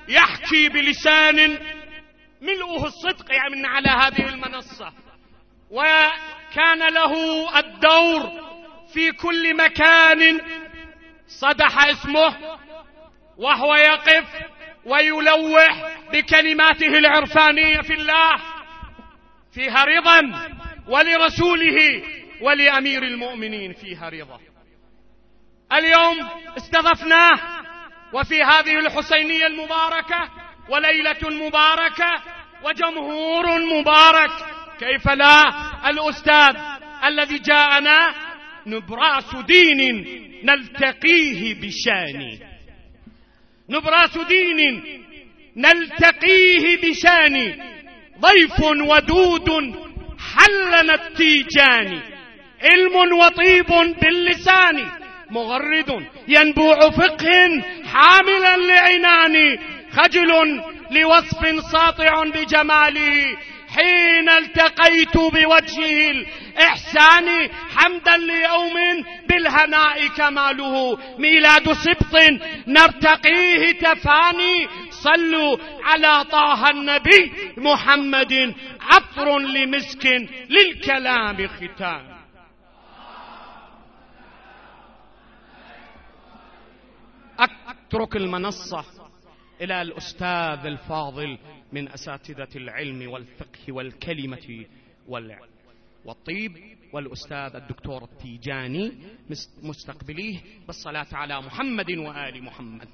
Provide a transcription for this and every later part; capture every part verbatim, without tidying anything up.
يحكي بلسان ملؤه الصدق يعني من على هذه المنصة، وكان له الدور في كل مكان صدح اسمه وهو يقف ويلوح بكلماته العرفانية في الله فيها رضا، ولرسوله ولأمير المؤمنين فيها رضا. اليوم استضفناه وفي هذه الحسينية المباركة وليلة مباركة وجمهور مبارك، كيف لا؟ الأستاذ الذي جاءنا نبراس دين نلتقيه بشان، نبراس دين نلتقيه بشان، ضيف ودود حلنا التيجان، علم وطيب باللسان، مغرد ينبوع فقه حاملا لعنان، خجل لوصف ساطع بجماله، حين التقيت بوجهه الإحسان، حمدا ليوم بالهناء كماله، ميلاد سبط نرتقيه تفاني، صلوا على طه النبي محمد، عطر لمسك للكلام ختام. أترك المنصة إلى الأستاذ الفاضل من أساتذة العلم والفقه والكلمة والطيب، والأستاذ الدكتور التيجاني، مستقبليه بالصلاة على محمد وآل محمد.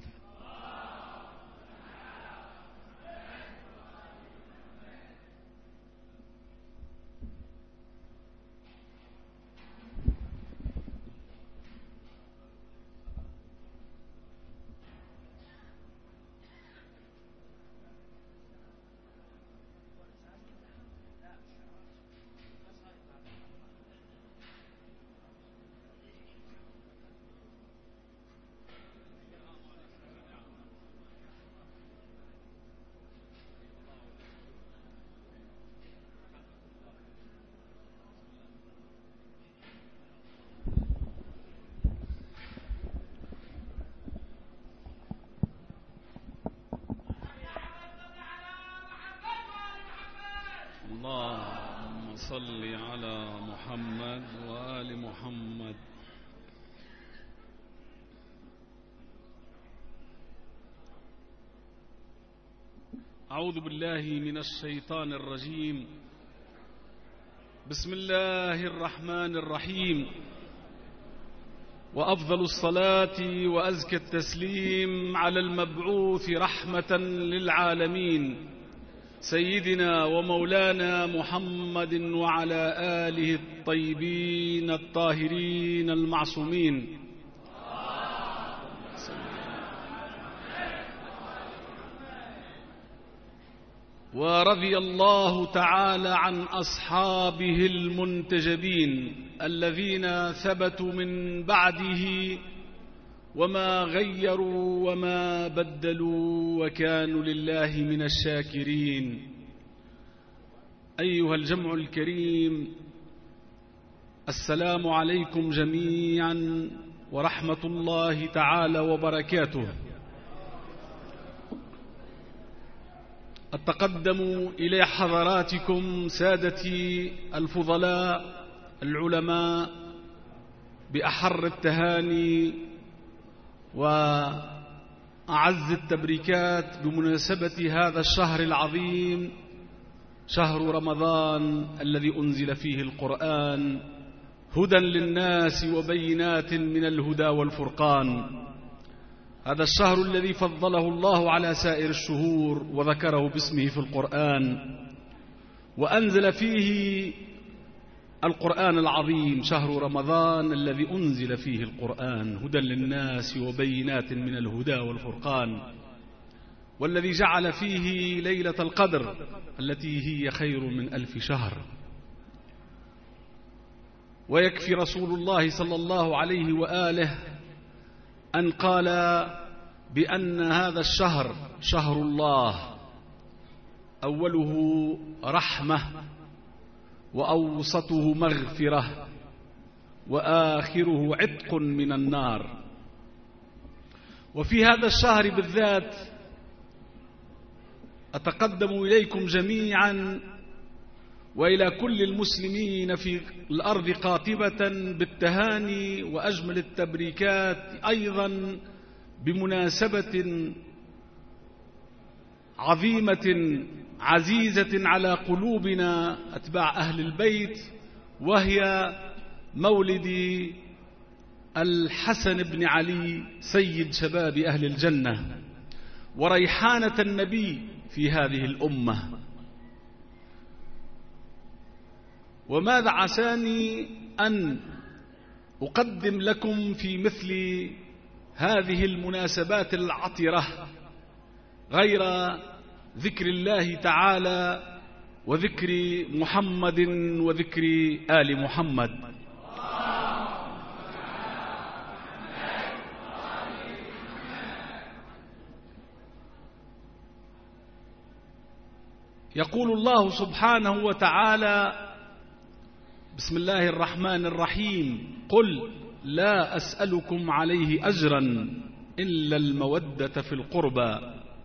اللهم صل على محمد وآل محمد. أعوذ بالله من الشيطان الرجيم. بسم الله الرحمن الرحيم، وأفضل الصلاة وأزكى التسليم على المبعوث رحمة للعالمين سيدنا ومولانا محمد وعلى آله الطيبين الطاهرين المعصومين. ورضي الله تعالى عن أصحابه المنتجبين الذين ثبتوا من بعده وما غيروا وما بدلوا وكانوا لله من الشاكرين. أيها الجمع الكريم، السلام عليكم جميعا ورحمة الله تعالى وبركاته. أتقدم إلى حضراتكم سادتي الفضلاء العلماء بأحر التهاني وأعز التبريكات بمناسبة هذا الشهر العظيم، شهر رمضان الذي أنزل فيه القرآن هدى للناس وبينات من الهدى والفرقان. هذا الشهر الذي فضله الله على سائر الشهور وذكره باسمه في القرآن، وأنزل فيه القرآن العظيم، شهر رمضان الذي أنزل فيه القرآن هدى للناس وبينات من الهدى والفرقان، والذي جعل فيه ليلة القدر التي هي خير من ألف شهر. ويكفي رسول الله صلى الله عليه وآله أن قال بأن هذا الشهر شهر الله، أوله رحمة وأوسطه مغفرة وآخره عتق من النار. وفي هذا الشهر بالذات أتقدم إليكم جميعا وإلى كل المسلمين في الأرض قاطبة بالتهاني وأجمل التبريكات، أيضا بمناسبة عظيمة عزيزة على قلوبنا أتباع أهل البيت، وهي مولد الحسن بن علي سيد شباب أهل الجنة وريحانة النبي في هذه الأمة. وماذا عساني أن أقدم لكم في مثل هذه المناسبات العطرة غير ذكر الله تعالى وذكر محمد وذكر آل محمد. يقول الله سبحانه وتعالى: بسم الله الرحمن الرحيم: قل لا أسألكم عليه أجرا إلا المودة في القربى.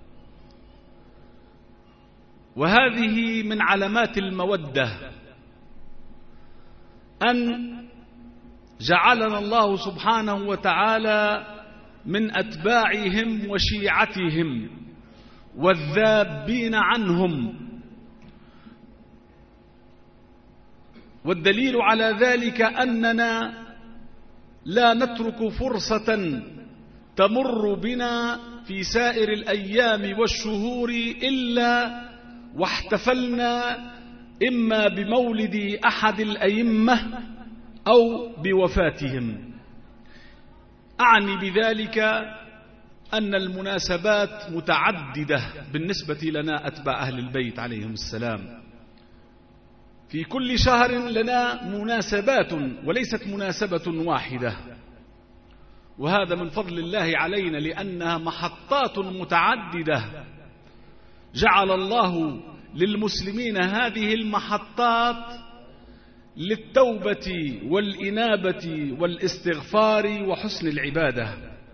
وهذه من علامات المودة، أن جعلنا الله سبحانه وتعالى من أتباعهم وشيعتهم والذابين عنهم. والدليل على ذلك أننا لا نترك فرصة تمر بنا في سائر الأيام والشهور إلا واحتفلنا إما بمولد أحد الأئمة أو بوفاتهم. أعني بذلك أن المناسبات متعددة بالنسبة لنا أتباع أهل البيت عليهم السلام. في كل شهر لنا مناسبات وليست مناسبة واحدة، وهذا من فضل الله علينا لأنها محطات متعددة. جعل الله للمسلمين هذه المحطات للتوبة والإنابة والاستغفار وحسن العبادة.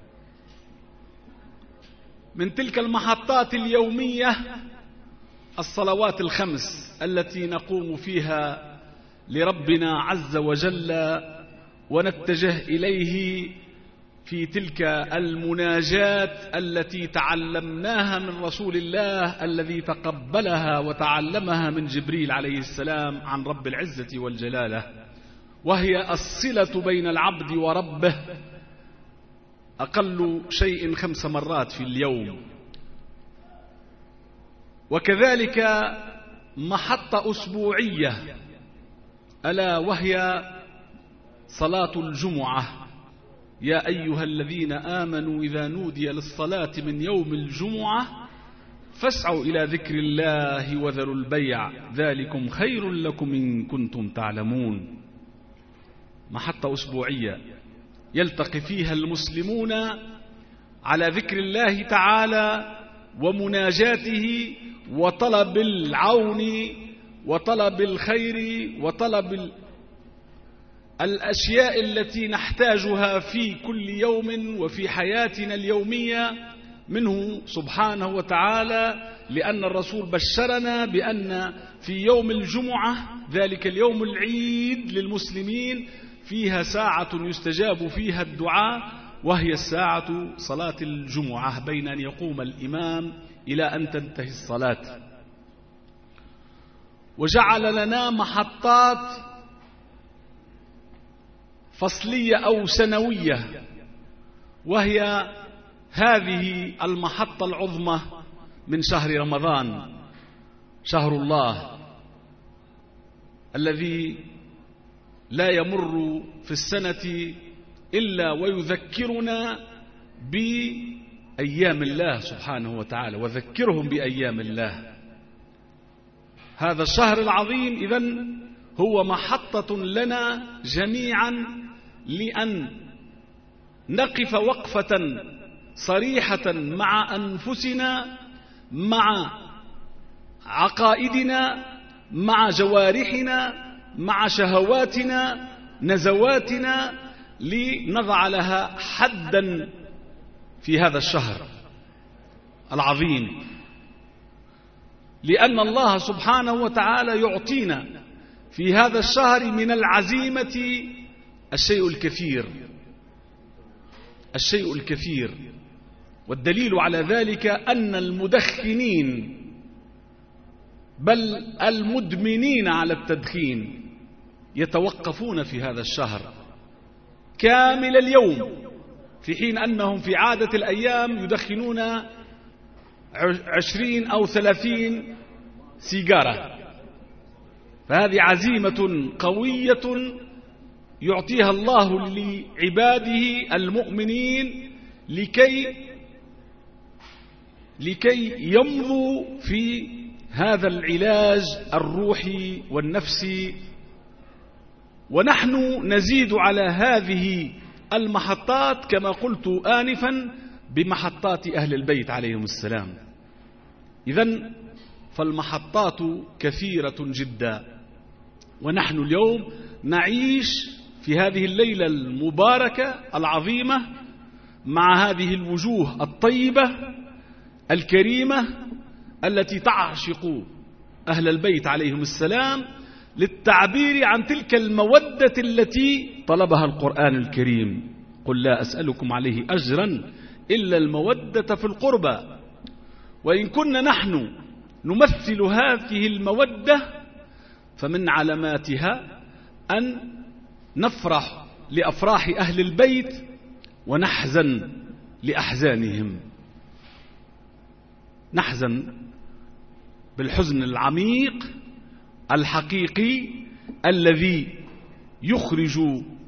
من تلك المحطات اليومية الصلوات الخمس التي نقوم فيها لربنا عز وجل ونتجه إليه في تلك المناجات التي تعلمناها من رسول الله الذي تقبلها وتعلمها من جبريل عليه السلام عن رب العزة والجلالة، وهي الصلة بين العبد وربه أقل شيء خمس مرات في اليوم. وكذلك محطة أسبوعية ألا وهي صلاة الجمعة. يا أيها الذين آمنوا إذا نودي للصلاة من يوم الجمعة فاسعوا إلى ذكر الله وذروا البيع ذلكم خير لكم إن كنتم تعلمون. محطة أسبوعية يلتقي فيها المسلمون على ذكر الله تعالى ومناجاته وطلب العون وطلب الخير وطلب الأشياء التي نحتاجها في كل يوم وفي حياتنا اليومية منه سبحانه وتعالى، لأن الرسول بشرنا بأن في يوم الجمعة ذلك اليوم العيد للمسلمين فيها ساعة يستجاب فيها الدعاء، وهي الساعة صلاة الجمعة بين أن يقوم الإمام إلى أن تنتهي الصلاة. وجعل لنا محطات فصلية أو سنوية، وهي هذه المحطة العظمى من شهر رمضان، شهر الله الذي لا يمر في السنة إلا ويذكرنا بأيام الله سبحانه وتعالى، وذكرهم بأيام الله. هذا الشهر العظيم إذن هو محطة لنا جميعا لأن نقف وقفة صريحة مع أنفسنا، مع عقائدنا، مع جوارحنا، مع شهواتنا، نزواتنا، لنضع لها حدا في هذا الشهر العظيم. لأن الله سبحانه وتعالى يعطينا في هذا الشهر من العزيمة الشيء الكثير الشيء الكثير والدليل على ذلك أن المدخنين بل المدمنين على التدخين يتوقفون في هذا الشهر كامل اليوم، في حين أنهم في عادة الأيام يدخنون عشرين أو ثلاثين سيجارة. فهذه عزيمة قوية يعطيها الله لعباده المؤمنين لكي لكي يمضوا في هذا العلاج الروحي والنفسي. ونحن نزيد على هذه المحطات كما قلت آنفا بمحطات أهل البيت عليهم السلام. إذن فالمحطات كثيرة جدا، ونحن اليوم نعيش في هذه الليلة المباركة العظيمة مع هذه الوجوه الطيبة الكريمة التي تعشق أهل البيت عليهم السلام للتعبير عن تلك المودة التي طلبها القرآن الكريم. قل لا أسألكم عليه أجرا إلا المودة في القربى. وإن كنا نحن نمثل هذه المودة فمن علاماتها أن نفرح لأفراح أهل البيت ونحزن لأحزانهم، نحزن بالحزن العميق الحقيقي الذي يخرج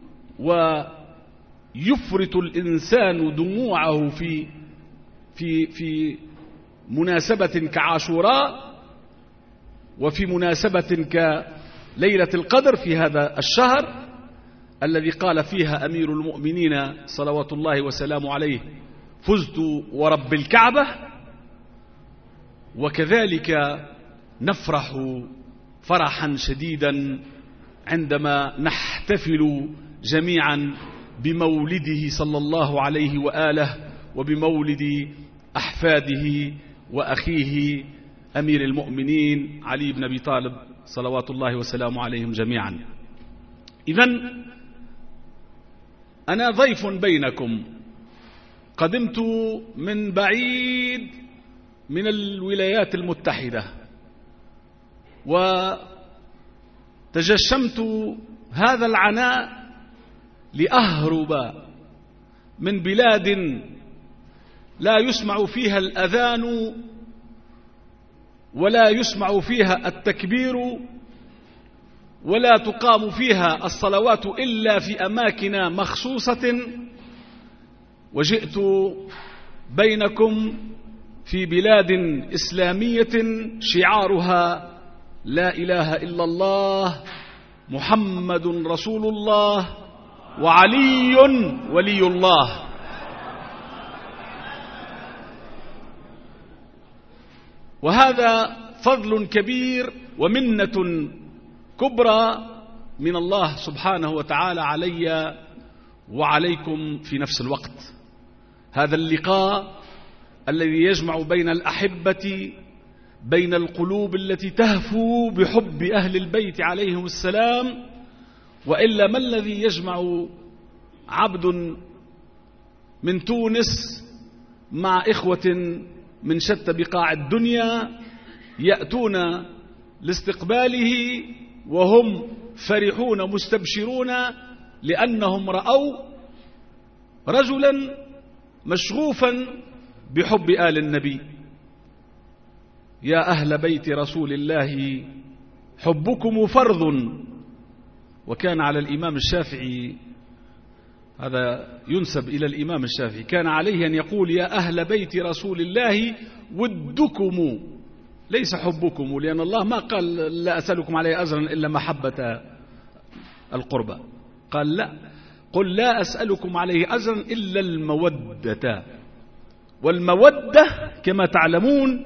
ويفرط الإنسان دموعه في في في مناسبة كعاشوراء وفي مناسبة كليلة القدر في هذا الشهر الذي قال فيها أمير المؤمنين صلوات الله وسلامه عليه: فزت ورب الكعبة. وكذلك نفرح فرحا شديدا عندما نحتفل جميعا بمولده صلى الله عليه وآله وبمولد أحفاده وأخيه أمير المؤمنين علي بن أبي طالب صلوات الله وسلامه عليهم جميعا. إذن أنا ضيف بينكم، قدمت من بعيد من الولايات المتحدة وتجشمت هذا العناء لأهرب من بلاد لا يسمع فيها الأذان ولا يسمع فيها التكبير ولا تقام فيها الصلوات إلا في أماكن مخصوصة، وجئت بينكم في بلاد إسلامية شعارها لا إله إلا الله محمد رسول الله وعلي ولي الله. وهذا فضل كبير ومنة كبرى من الله سبحانه وتعالى علي وعليكم في نفس الوقت. هذا اللقاء الذي يجمع بين الأحبة، بين القلوب التي تهفو بحب أهل البيت عليهم السلام. وإلا ما الذي يجمع عبد من تونس مع إخوة من شتى بقاع الدنيا يأتون لاستقباله وهم فرحون مستبشرون لأنهم رأوا رجلا مشغوفا بحب آل النبي. يا أهل بيت رسول الله حبكم فرض. وكان على الإمام الشافعي، هذا ينسب إلى الإمام الشافعي، كان عليه أن يقول يا أهل بيت رسول الله ودكم ليس حبكم، لأن الله ما قال لا أسألكم عليه أجرا إلا محبة القربى، قال لا، قل لا أسألكم عليه أجرا إلا المودة. والمودة كما تعلمون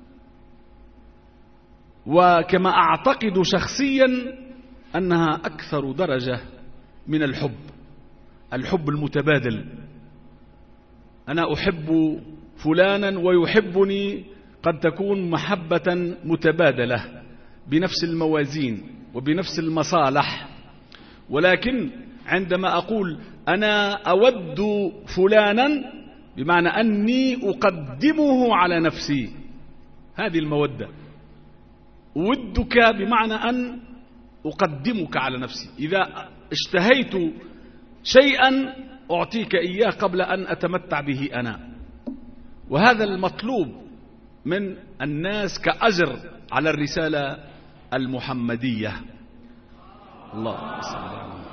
وكما أعتقد شخصيا أنها أكثر درجة من الحب، الحب المتبادل. أنا أحب فلانا ويحبني قد تكون محبة متبادلة بنفس الموازين وبنفس المصالح، ولكن عندما أقول أنا أود فلانا بمعنى أني أقدمه على نفسي، هذه المودة. أودك بمعنى أن أقدمك على نفسي، إذا اشتهيت شيئا أعطيك إياه قبل أن أتمتع به أنا. وهذا المطلوب من الناس كأجر على الرسالة المحمدية. الله صل على محمد.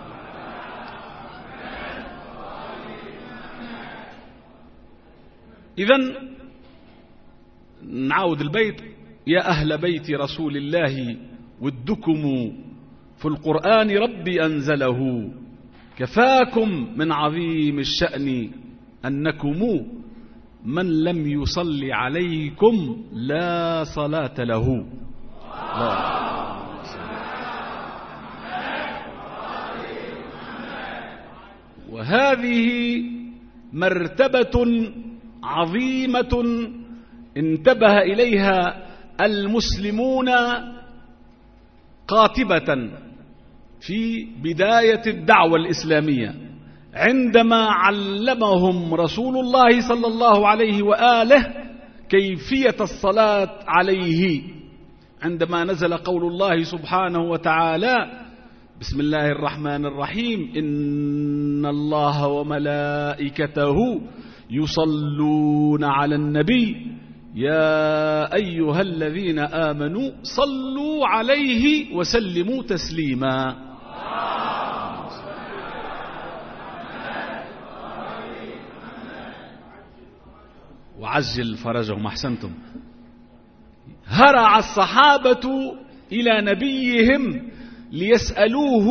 إذن نعود البيت: يا أهل بيت رسول الله ودكم في القرآن ربي أنزله، كفاكم من عظيم الشأن أنكم من لم يصلي عليكم لا صلاة له. الله. وهذه مرتبة عظيمة انتبه إليها المسلمون قاطبة في بداية الدعوة الإسلامية، عندما علمهم رسول الله صلى الله عليه وآله كيفية الصلاة عليه، عندما نزل قول الله سبحانه وتعالى: بسم الله الرحمن الرحيم، إن الله وملائكته يصلون على النبي يا أيها الذين آمنوا صلوا عليه وسلموا تسليما. وعجل فرجهم. أحسنتم. هرع الصحابة إلى نبيهم ليسألوه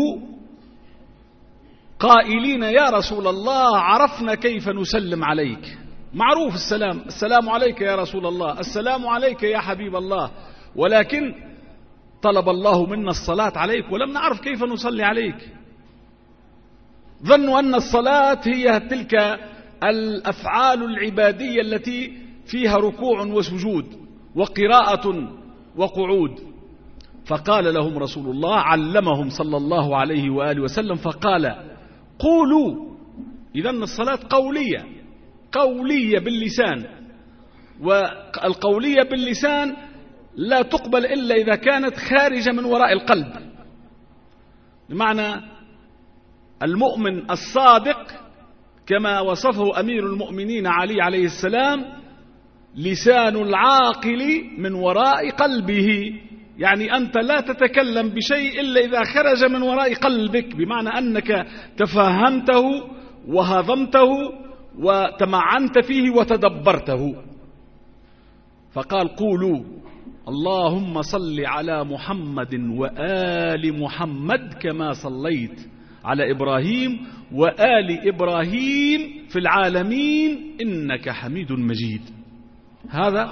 قائلين: يا رسول الله، عرفنا كيف نسلم عليك، معروف السلام، السلام عليك يا رسول الله، السلام عليك يا حبيب الله، ولكن طلب الله منا الصلاة عليك ولم نعرف كيف نصلي عليك. ظنوا أن الصلاة هي تلك الأفعال العبادية التي فيها ركوع وسجود وقراءة وقعود. فقال لهم رسول الله، علمهم صلى الله عليه وآله وسلم، فقال: قولوا. إذن الصلاة قولية، قولية باللسان، والقولية باللسان لا تقبل إلا إذا كانت خارجة من وراء القلب. بمعنى المؤمن الصادق كما وصفه أمير المؤمنين علي عليه السلام: لسان العاقل من وراء قلبه، يعني أنت لا تتكلم بشيء إلا إذا خرج من وراء قلبك، بمعنى أنك تفهمته وهضمته وتمعنت فيه وتدبرته. فقال: قولوا اللهم صل على محمد وآل محمد كما صليت على إبراهيم وآل إبراهيم في العالمين إنك حميد مجيد. هذا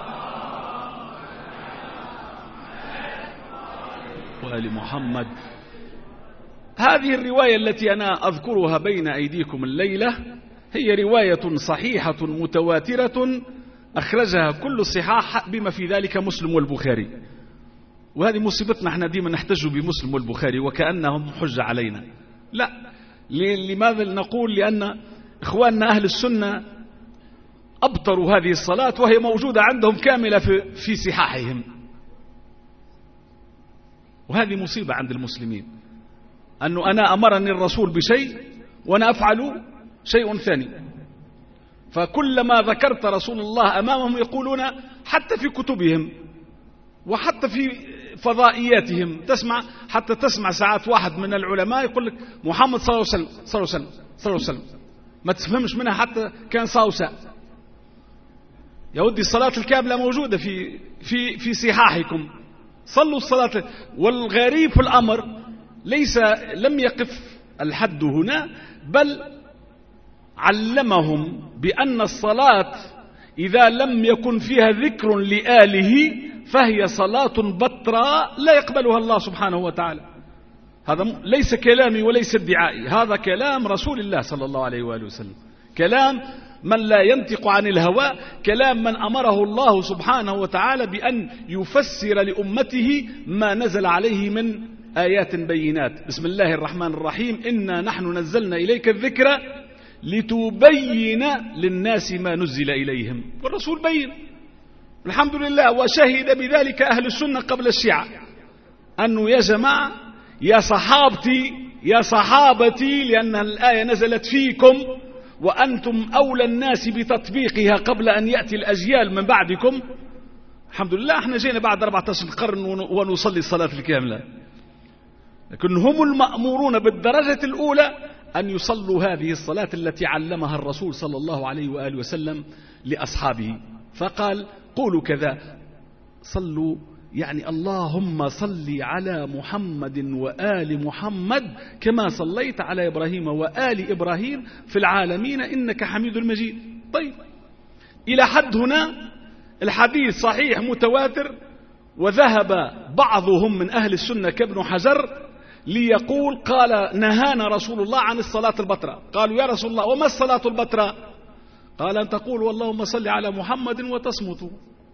وآل محمد. هذه الرواية التي أنا أذكرها بين أيديكم الليلة هي رواية صحيحة متواترة أخرجها كل الصحاح بما في ذلك مسلم والبخاري. وهذه مصيبتنا، احنا ديما نحتج بمسلم والبخاري وكأنهم حجة علينا. لا، لماذا نقول؟ لأن إخواننا أهل السنة أبطروا هذه الصلاة وهي موجودة عندهم كاملة في, في صحاحهم. وهذه مصيبة عند المسلمين، أنه أنا أمرني الرسول بشيء وأنا أفعل شيء ثاني. فكلما ذكرت رسول الله أمامهم يقولون، حتى في كتبهم وحتى في فضائياتهم تسمع، حتى تسمع ساعات واحد من العلماء يقول لك محمد صلى الله عليه وسلم صلى الله عليه وسلم صلى الله عليه وسلم، ما تفهمش منها حتى كان صاوسة. يا ودي الصلاة الكاملة موجودة في في في صحاحكم، صلوا الصلاة. والغريب في الأمر ليس لم يقف الحد هنا، بل علمهم بأن الصلاة إذا لم يكن فيها ذكر لآله فهي صلاة بطراء لا يقبلها الله سبحانه وتعالى. هذا ليس كلامي وليس ادعائي، هذا كلام رسول الله صلى الله عليه وآله وسلم، كلام من لا ينطق عن الهوى، كلام من أمره الله سبحانه وتعالى بأن يفسر لأمته ما نزل عليه من آيات بينات. بسم الله الرحمن الرحيم: إنا نحن نزلنا إليك الذكر لتبين للناس ما نزل إليهم. والرسول بين الحمد لله، وشهد بذلك أهل السنة قبل الشيعة، أنه يا جماعة يا صحابتي يا صحابتي، لأن الآية نزلت فيكم وأنتم أولى الناس بتطبيقها قبل أن يأتي الأجيال من بعدكم. الحمد لله احنا جينا بعد أربعة عشر قرن ونصلي الصلاة الكاملة، لكن هم المأمورون بالدرجة الأولى أن يصلوا هذه الصلاة التي علمها الرسول صلى الله عليه وآله وسلم لأصحابه، فقال: قولوا كذا، صلوا يعني اللهم صل على محمد وآل محمد كما صليت على إبراهيم وآل إبراهيم في العالمين إنك حميد مجيد. طيب، إلى حد هنا الحديث صحيح متواتر، وذهب بعضهم من أهل السنة كابن حجر ليقول: قال نهانا رسول الله عن الصلاة البتراء. قالوا: يا رسول الله وما الصلاة البتراء؟ قال: أن تقول اللهم صل على محمد وتصمت.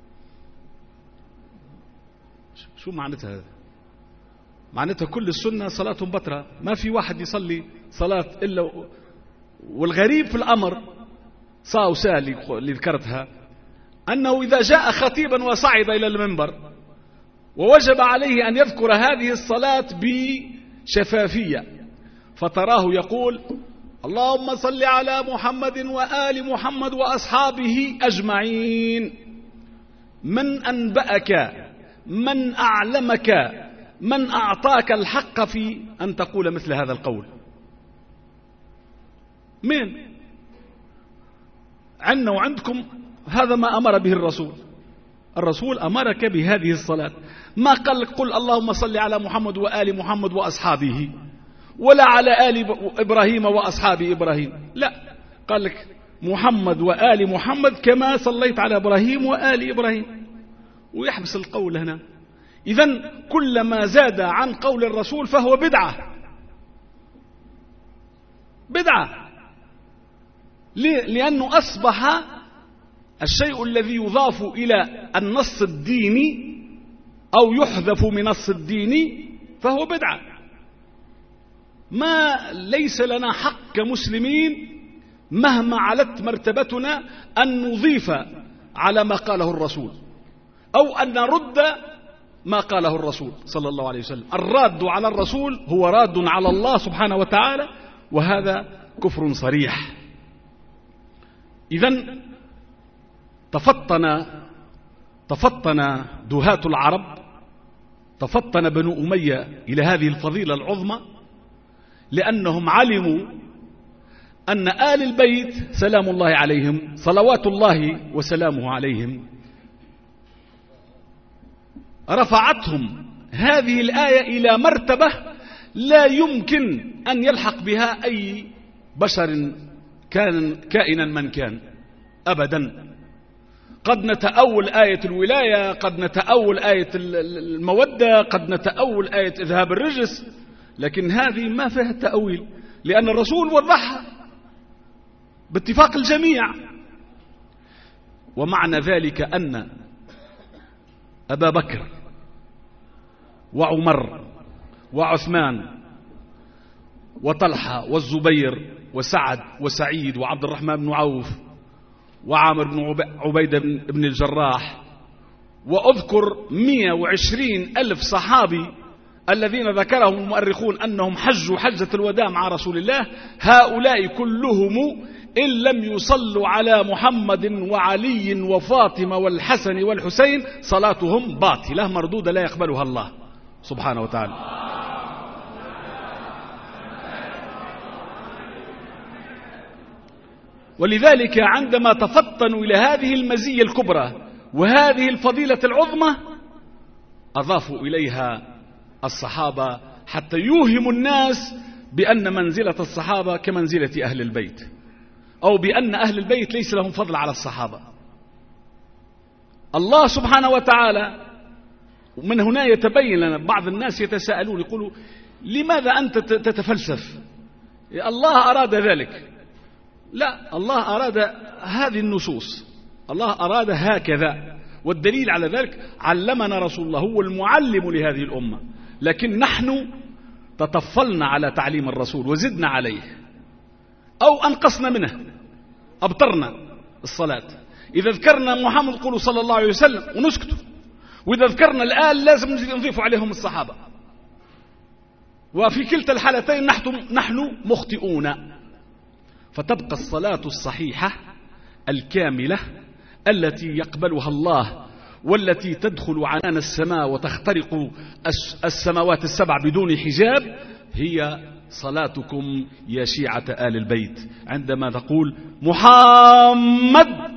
شو معناتها هذا؟ معناتها كل السنة صلاة بتراء، ما في واحد يصلي صلاة إلا. والغريب في الأمر صاو سال اللي ذكرتها، أنه إذا جاء خطيبا وصعد إلى المنبر ووجب عليه أن يذكر هذه الصلاة بشفافية، فتراه يقول: اللهم صل على محمد وآل محمد وأصحابه أجمعين. من أنبأك؟ من أعلمك؟ من أعطاك الحق في أن تقول مثل هذا القول؟ من عنا وعندكم؟ هذا ما أمر به الرسول. الرسول أمرك بهذه الصلاة، ما قال قل اللهم صل على محمد وآل محمد وأصحابه، ولا على آل إبراهيم وأصحاب إبراهيم، لا، قال لك محمد وآل محمد كما صليت على إبراهيم وآل إبراهيم، ويحبس القول هنا. إذن كل ما زاد عن قول الرسول فهو بدعة. بدعة ليه؟ لأنه أصبح الشيء الذي يضاف إلى النص الديني أو يحذف من نص الديني فهو بدعة. ما ليس لنا حق كمسلمين مهما علت مرتبتنا أن نضيف على ما قاله الرسول أو أن نرد ما قاله الرسول صلى الله عليه وسلم. الراد على الرسول هو راد على الله سبحانه وتعالى، وهذا كفر صريح. إذن تفطن تفطن دهاة العرب، تفطن بنو أمية إلى هذه الفضيلة العظمى، لأنهم علموا أن آل البيت سلام الله عليهم صلوات الله وسلامه عليهم رفعتهم هذه الآية إلى مرتبة لا يمكن أن يلحق بها أي بشر كان كائنا من كان أبدا. قد نتأول آية الولاية، قد نتأول آية المودة، قد نتأول آية إذهاب الرجس، لكن هذه ما فيها تأويل، لأن الرسول وضحها باتفاق الجميع. ومعنى ذلك أن أبا بكر وعمر وعثمان وطلحة والزبير وسعد وسعيد وعبد الرحمن بن عوف وعامر بن عبيدة بن الجراح، وأذكر مئة وعشرين ألف صحابي الذين ذكرهم المؤرخون أنهم حجوا حجة الوداع مع رسول الله، هؤلاء كلهم إن لم يصلوا على محمد وعلي وفاطمة والحسن والحسين صلاتهم باطلة مردودة لا يقبلها الله سبحانه وتعالى. ولذلك عندما تفطنوا إلى هذه المزية الكبرى وهذه الفضيلة العظمى أضافوا إليها الصحابة حتى يوهموا الناس بأن منزلة الصحابة كمنزلة أهل البيت، أو بأن أهل البيت ليس لهم فضل على الصحابة. الله سبحانه وتعالى، ومن هنا يتبين لنا بعض الناس يتساءلون يقولوا لماذا أنت تتفلسف؟ الله أراد ذلك، لا، الله أراد هذه النصوص، الله أراد هكذا، والدليل على ذلك علمنا رسول الله، هو المعلم لهذه الأمة، لكن نحن تطفلنا على تعليم الرسول وزدنا عليه أو أنقصنا منه، أبطرنا الصلاة. إذا ذكرنا محمد قولوا صلى الله عليه وسلم ونسكتوا، وإذا ذكرنا الآل لازم نضيف عليهم الصحابة، وفي كلتا الحالتين نحن مخطئون. فتبقى الصلاة الصحيحة الكاملة التي يقبلها الله، والتي تدخل عنان السماء وتخترق السماوات السبع بدون حجاب، هي صلاتكم يا شيعة آل البيت، عندما تقول محمد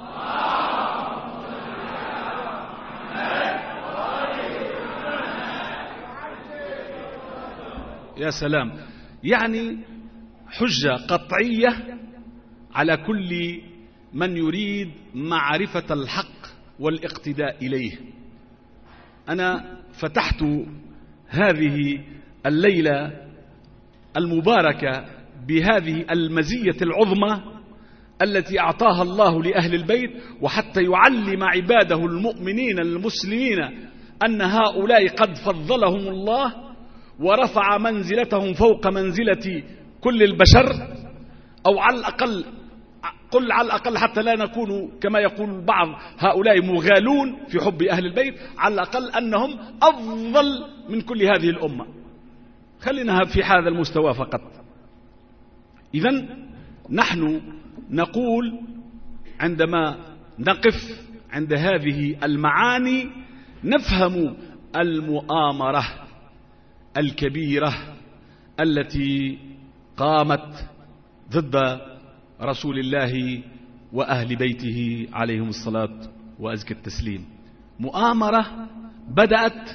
يا سلام، يعني حجة قطعية على كل من يريد معرفة الحق والاقتداء إليه. أنا فتحت هذه الليلة المباركة بهذه المزية العظمى التي أعطاها الله لأهل البيت، وحتى يعلم عباده المؤمنين المسلمين أن هؤلاء قد فضلهم الله ورفع منزلتهم فوق منزلة كل البشر، أو على الأقل قل على الأقل حتى لا نكون كما يقول البعض هؤلاء مغالون في حب أهل البيت، على الأقل أنهم أفضل من كل هذه الأمة. خلينا في هذا المستوى فقط. إذن نحن نقول عندما نقف عند هذه المعاني نفهم المؤامرة الكبيرة التي قامت ضد رسول الله وأهل بيته عليهم الصلاة وأزكى التسليم. مؤامرة بدأت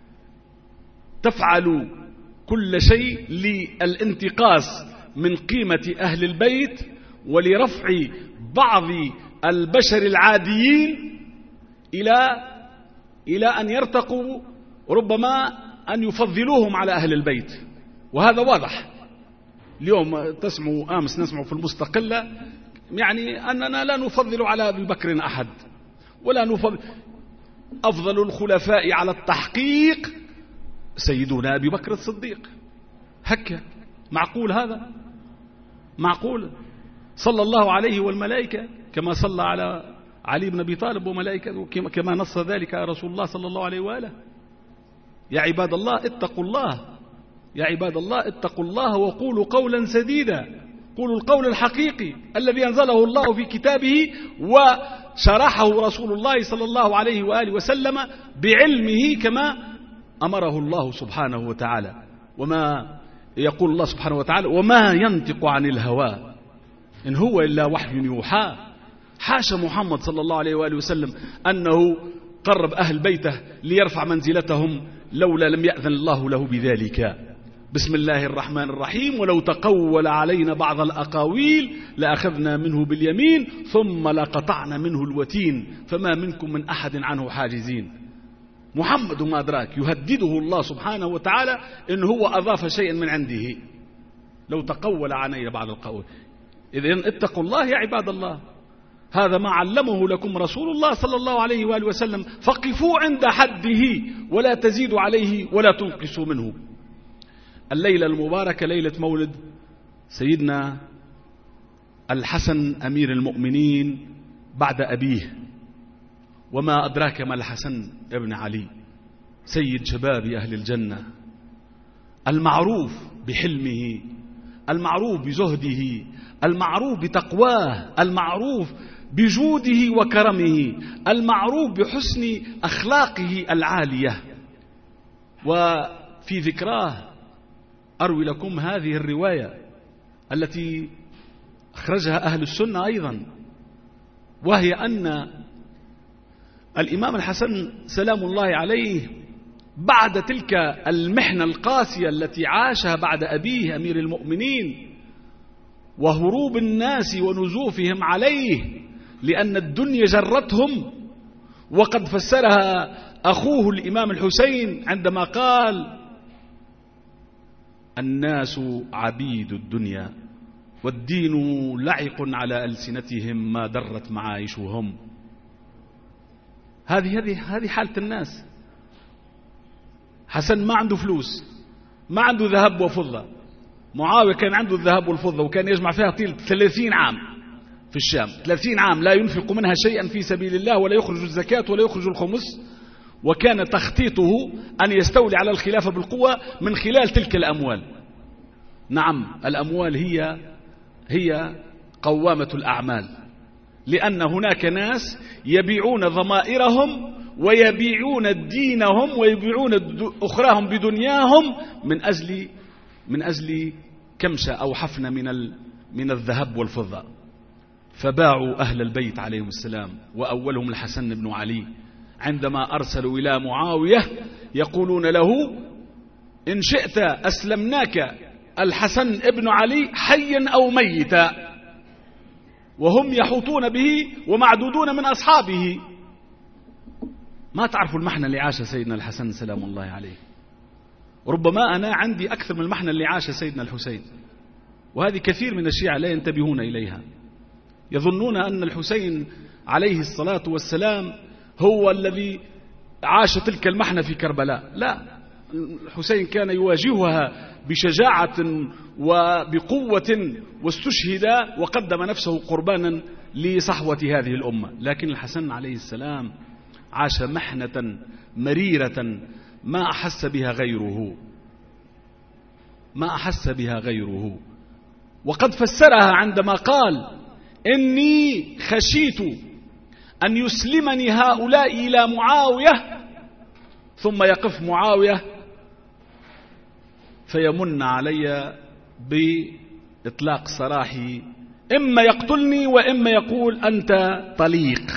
تفعل كل شيء للانتقاص من قيمة أهل البيت ولرفع بعض البشر العاديين إلى إلى أن يرتقوا، ربما أن يفضلوهم على أهل البيت، وهذا واضح. اليوم تسمعوا، أمس نسمع في المستقلة يعني أننا لا نفضل على أبي بكر أحد، ولا نفضل، أفضل الخلفاء على التحقيق سيدنا أبي بكر الصديق. هكا معقول هذا؟ معقول؟ صلى الله عليه والملائكة كما صلى على علي بن أبي طالب وملائكته كما نص ذلك رسول الله صلى الله عليه وآله. يا عباد الله اتقوا الله، يا عباد الله اتقوا الله وقولوا قولا سديدا، قولوا القول الحقيقي الذي أنزله الله في كتابه وشرحه رسول الله صلى الله عليه وآله وسلم بعلمه كما أمره الله سبحانه وتعالى. وما يقول الله سبحانه وتعالى وما ينطق عن الهوى إن هو إلا وحي يوحى. حاشا محمد صلى الله عليه وآله وسلم أنه قرب أهل بيته ليرفع منزلتهم لولا لم يأذن الله له بذلك. بسم الله الرحمن الرحيم ولو تقول علينا بعض الأقاويل لأخذنا منه باليمين ثم لقطعنا منه الوتين فما منكم من أحد عنه حاجزين. محمد ما أدراك يهدده الله سبحانه وتعالى إن هو أضاف شيئا من عنده، لو تقول علينا بعض القول. إذن اتقوا الله يا عباد الله، هذا ما علمه لكم رسول الله صلى الله عليه وآله وسلم، فقفوا عند حده ولا تزيدوا عليه ولا تنقصوا منه. الليلة المباركة ليلة مولد سيدنا الحسن أمير المؤمنين بعد أبيه، وما أدراك ما الحسن ابن علي سيد شباب أهل الجنة، المعروف بحلمه، المعروف بزهده، المعروف بتقواه، المعروف بجوده وكرمه، المعروف بحسن أخلاقه العالية. وفي ذكراه أروي لكم هذه الرواية التي أخرجها أهل السنة أيضا، وهي أن الإمام الحسن سلام الله عليه بعد تلك المحنة القاسية التي عاشها بعد أبيه أمير المؤمنين وهروب الناس ونزوفهم عليه لأن الدنيا جرتهم، وقد فسرها أخوه الإمام الحسين عندما قال الناس عبيد الدنيا والدين لعق على ألسنتهم ما درت معايشهم. هذه هذه هذه حالة الناس. حسن ما عنده فلوس، ما عنده ذهب وفضة. معاوية كان عنده الذهب والفضة وكان يجمع فيها طيل ثلاثين عام في الشام، ثلاثين عام لا ينفق منها شيئا في سبيل الله ولا يخرج الزكاة ولا يخرج الخمس، وكان تخطيطه أن يستولي على الخلافة بالقوة من خلال تلك الأموال. نعم، الأموال هي هي قوامة الأعمال، لأن هناك ناس يبيعون ضمائرهم ويبيعون دينهم ويبيعون أخراهم بدنياهم من أجل من أجل كمشة أو حفنة من من الذهب والفضة. فباعوا أهل البيت عليهم السلام، وأولهم الحسن بن علي، عندما أرسلوا إلى معاوية يقولون له: إن شئت أسلمناك الحسن ابن علي حيا أو ميتا، وهم يحوطون به ومعدودون من أصحابه. ما تعرفوا المحنة اللي عاش سيدنا الحسن سلام الله عليه. ربما أنا عندي أكثر من المحنة اللي عاش سيدنا الحسين، وهذه كثير من الشيعة لا ينتبهون إليها. يظنون أن الحسين عليه الصلاة والسلام هو الذي عاش تلك المحنة في كربلاء. لا، الحسين كان يواجهها بشجاعة وبقوة، واستشهد وقدم نفسه قربانا لصحوة هذه الأمة. لكن الحسن عليه السلام عاش محنة مريرة ما أحس بها غيره، ما أحس بها غيره. وقد فسرها عندما قال: إني خشيت أن يسلمني هؤلاء إلى معاوية، ثم يقف معاوية فيمن علي بإطلاق سراحي، إما يقتلني وإما يقول أنت طليق.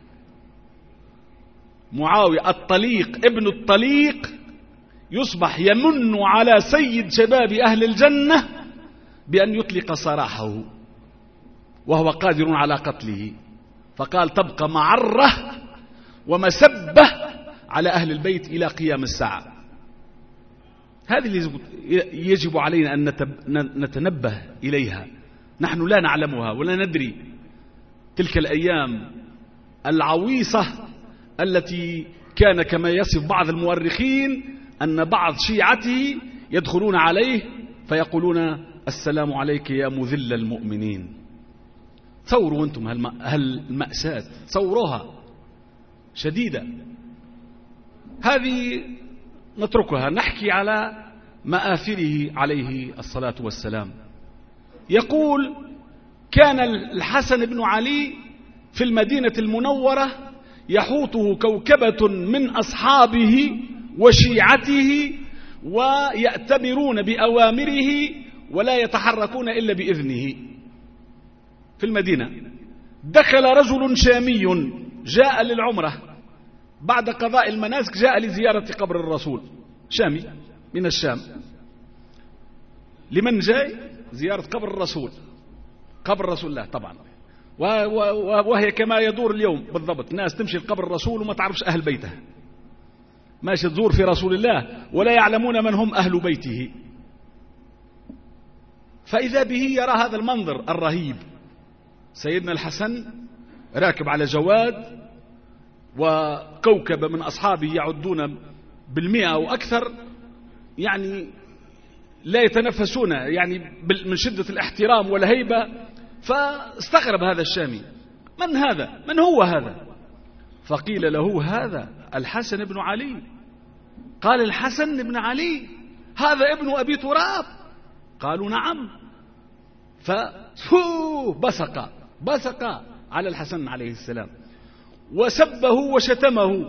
معاوية الطليق ابن الطليق يصبح يمن على سيد شباب أهل الجنة بأن يطلق سراحه وهو قادر على قتله. فقال: تبقى معرة ومسبة على أهل البيت إلى قيام الساعة. هذه اللي يجب علينا أن نتنبه إليها. نحن لا نعلمها ولا ندري تلك الأيام العويصة التي كان كما يصف بعض المؤرخين أن بعض شيعته يدخلون عليه فيقولون: السلام عليك يا مذل المؤمنين. تصوروا أنتم هالمأساة، تصوروها شديدة. هذه نتركها، نحكي على مآثره عليه الصلاة والسلام. يقول: كان الحسن بن علي في المدينة المنورة يحوطه كوكبة من أصحابه وشيعته ويأتمرون بأوامره ولا يتحركون إلا بإذنه. في المدينة دخل رجل شامي جاء للعمرة بعد قضاء المناسك، جاء لزيارة قبر الرسول، شامي من الشام. لمن جاي؟ زيارة قبر الرسول، قبر رسول الله طبعا. وهي كما يدور اليوم بالضبط، ناس تمشي لقبر الرسول وما تعرفش أهل بيته، ماشي تزور في رسول الله ولا يعلمون من هم أهل بيته. فإذا به يرى هذا المنظر الرهيب، سيدنا الحسن راكب على جواد وكوكبة من أصحابه يعدون بالمئة أو أكثر، يعني لا يتنفسون يعني من شدة الاحترام والهيبة. فاستغرب هذا الشامي: من هذا؟ من هو هذا؟ فقيل له: هذا الحسن بن علي. قال: الحسن بن علي هذا ابن أبي تراب؟ قالوا: نعم. فبصق بصق على الحسن عليه السلام وسبه وشتمه،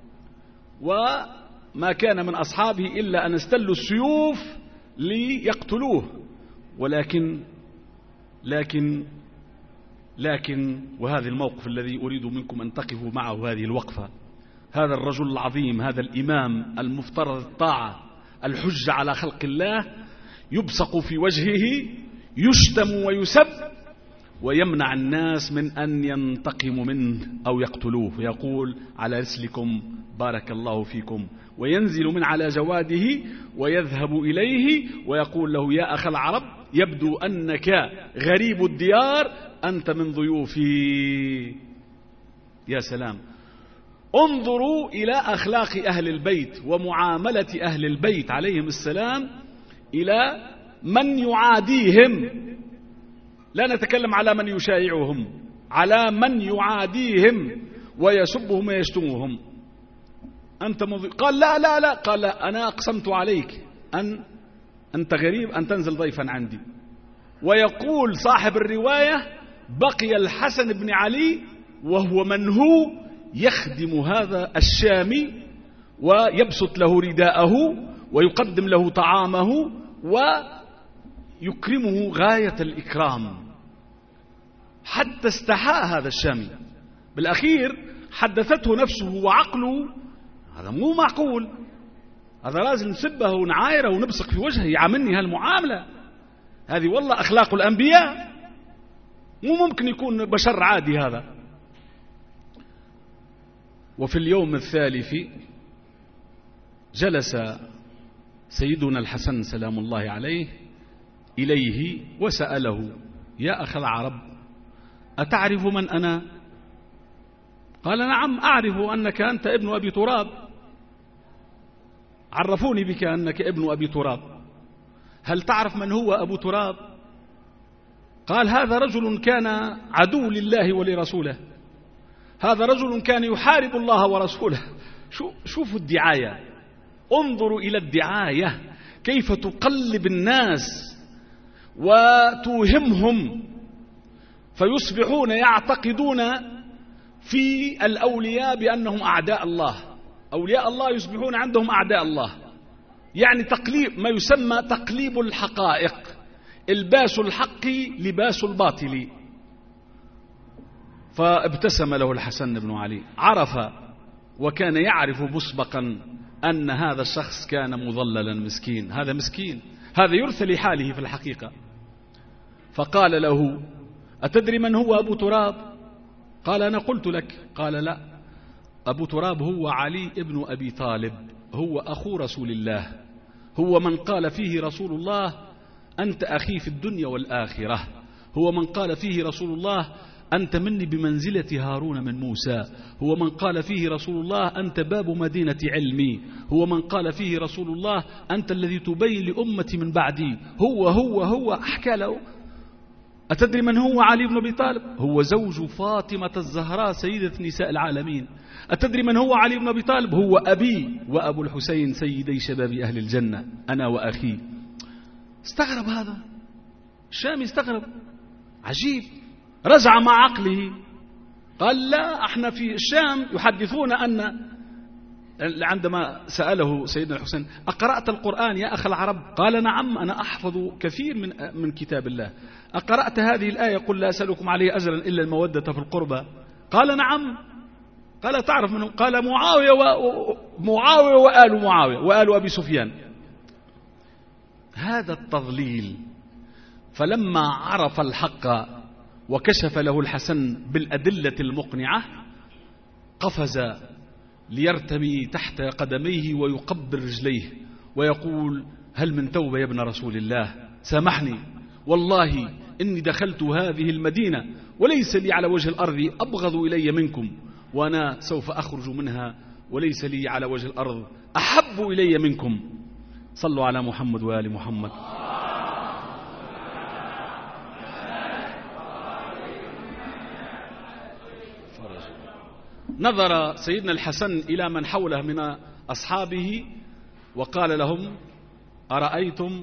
وما كان من أصحابه إلا أن استلوا السيوف ليقتلوه. ولكن لكن لكن وهذا الموقف الذي أريد منكم أن تقفوا معه هذه الوقفة. هذا الرجل العظيم، هذا الإمام المفترض الطاعة، الحجة على خلق الله، يبصق في وجهه، يشتم ويسب، ويمنع الناس من أن ينتقموا منه أو يقتلوه، ويقول على رسلكم بارك الله فيكم، وينزل من على جواده ويذهب إليه ويقول له يا أخ العرب يبدو أنك غريب الديار، أنت من ضيوفي. يا سلام، انظروا إلى أخلاق أهل البيت ومعاملة أهل البيت عليهم السلام إلى من يعاديهم. لا نتكلم على من يشايعهم، على من يعاديهم ويسبهم ويشتمهم. أنت مضي... قال لا لا لا قال لا، أنا أقسمت عليك أن أنت غريب أن تنزل ضيفا عندي. ويقول صاحب الرواية بقي الحسن بن علي وهو من هو يخدم هذا الشامي ويبسط له رداءه ويقدم له طعامه ويكرمه غاية الإكرام، حتى استحاء هذا الشامي. بالأخير حدثته نفسه وعقله هذا مو معقول، هذا لازم نسبه ونعايره ونبصق في وجهه، يعاملني هالمعاملة هذه والله أخلاق الأنبياء، مو ممكن يكون بشر عادي هذا. وفي اليوم الثالث جلس سيدنا الحسن سلام الله عليه إليه وسأله يا أخ العرب أتعرف من أنا؟ قال نعم أعرف أنك أنت ابن أبي تراب، عرفوني بك أنك ابن أبي تراب، هل تعرف من هو أبو تراب؟ قال هذا رجل كان عدو لله ولرسوله، هذا رجل كان يحارب الله ورسوله. شو شوفوا الدعاية، انظروا إلى الدعاية كيف تقلب الناس وتوهمهم فيصبحون يعتقدون في الأولياء بأنهم أعداء الله، أولياء الله يصبحون عندهم أعداء الله، يعني تقليب ما يسمى تقليب الحقائق، الباس الحق لباس الباطل. فابتسم له الحسن بن علي، عرف وكان يعرف مسبقا أن هذا الشخص كان مضللا مسكين، هذا مسكين، هذا يرثى لحاله في الحقيقة. فقال له أتدري من هو أبو تراب؟ قال أنا قلت لك. قال لا، أبو تراب هو علي ابن أبي طالب، هو أخو رسول الله، هو من قال فيه رسول الله أنت أخي في الدنيا والآخرة، هو من قال فيه رسول الله أنت مني بمنزلة هارون من موسى، هو من قال فيه رسول الله أنت باب مدينة علمي، هو من قال فيه رسول الله أنت الذي تبين لأمتي من بعدي، هو هو هو أحكى له. أتدري من هو علي بن أبي طالب؟ هو زوج فاطمة الزهراء سيدة نساء العالمين. أتدري من هو علي بن أبي طالب؟ هو أبي وأبو الحسين سيدي شباب أهل الجنة، أنا وأخي. استغرب هذا الشامي، استغرب، عجيب، رجع مع عقله، قال لا، احنا في الشام يحدثون أن، عندما سأله سيدنا الحسين أقرأت القرآن يا أخ العرب؟ قال نعم أنا أحفظ كثير من من كتاب الله. أقرأت هذه الآية قل لا أسألكم عليه أجرا إلا المودة في القربى؟ قال نعم. قال تعرف منه؟ قال معاوية ومعاوية وآل معاوية وآل أبي سفيان. هذا التضليل. فلما عرف الحق وكشف له الحسن بالأدلة المقنعة قفز ليرتمي تحت قدميه ويقبل رجليه ويقول هل من توبة يا ابن رسول الله؟ سامحني، والله إني دخلت هذه المدينة وليس لي على وجه الأرض أبغض إلي منكم، وأنا سوف أخرج منها وليس لي على وجه الأرض أحب إلي منكم. صلوا على محمد وآل محمد. نظر سيدنا الحسن إلى من حوله من أصحابه وقال لهم أرأيتم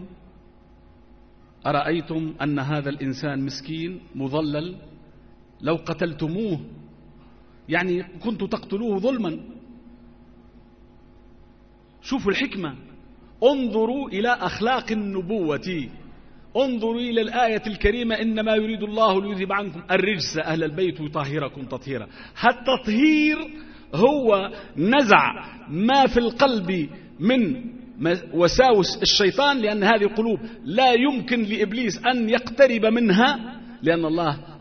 أرأيتم أن هذا الإنسان مسكين مضلل لو قتلتموه يعني كنت تقتلوه ظلما. شوفوا الحكمة، انظروا إلى أخلاق النبوة، انظروا إلى الآية الكريمة إنما يريد الله ليذهب عنكم الرجس أهل البيت ويطهركم تطهيرا. التطهير هو نزع ما في القلب من وساوس الشيطان، لأن هذه القلوب لا يمكن لإبليس أن يقترب منها، لأن الله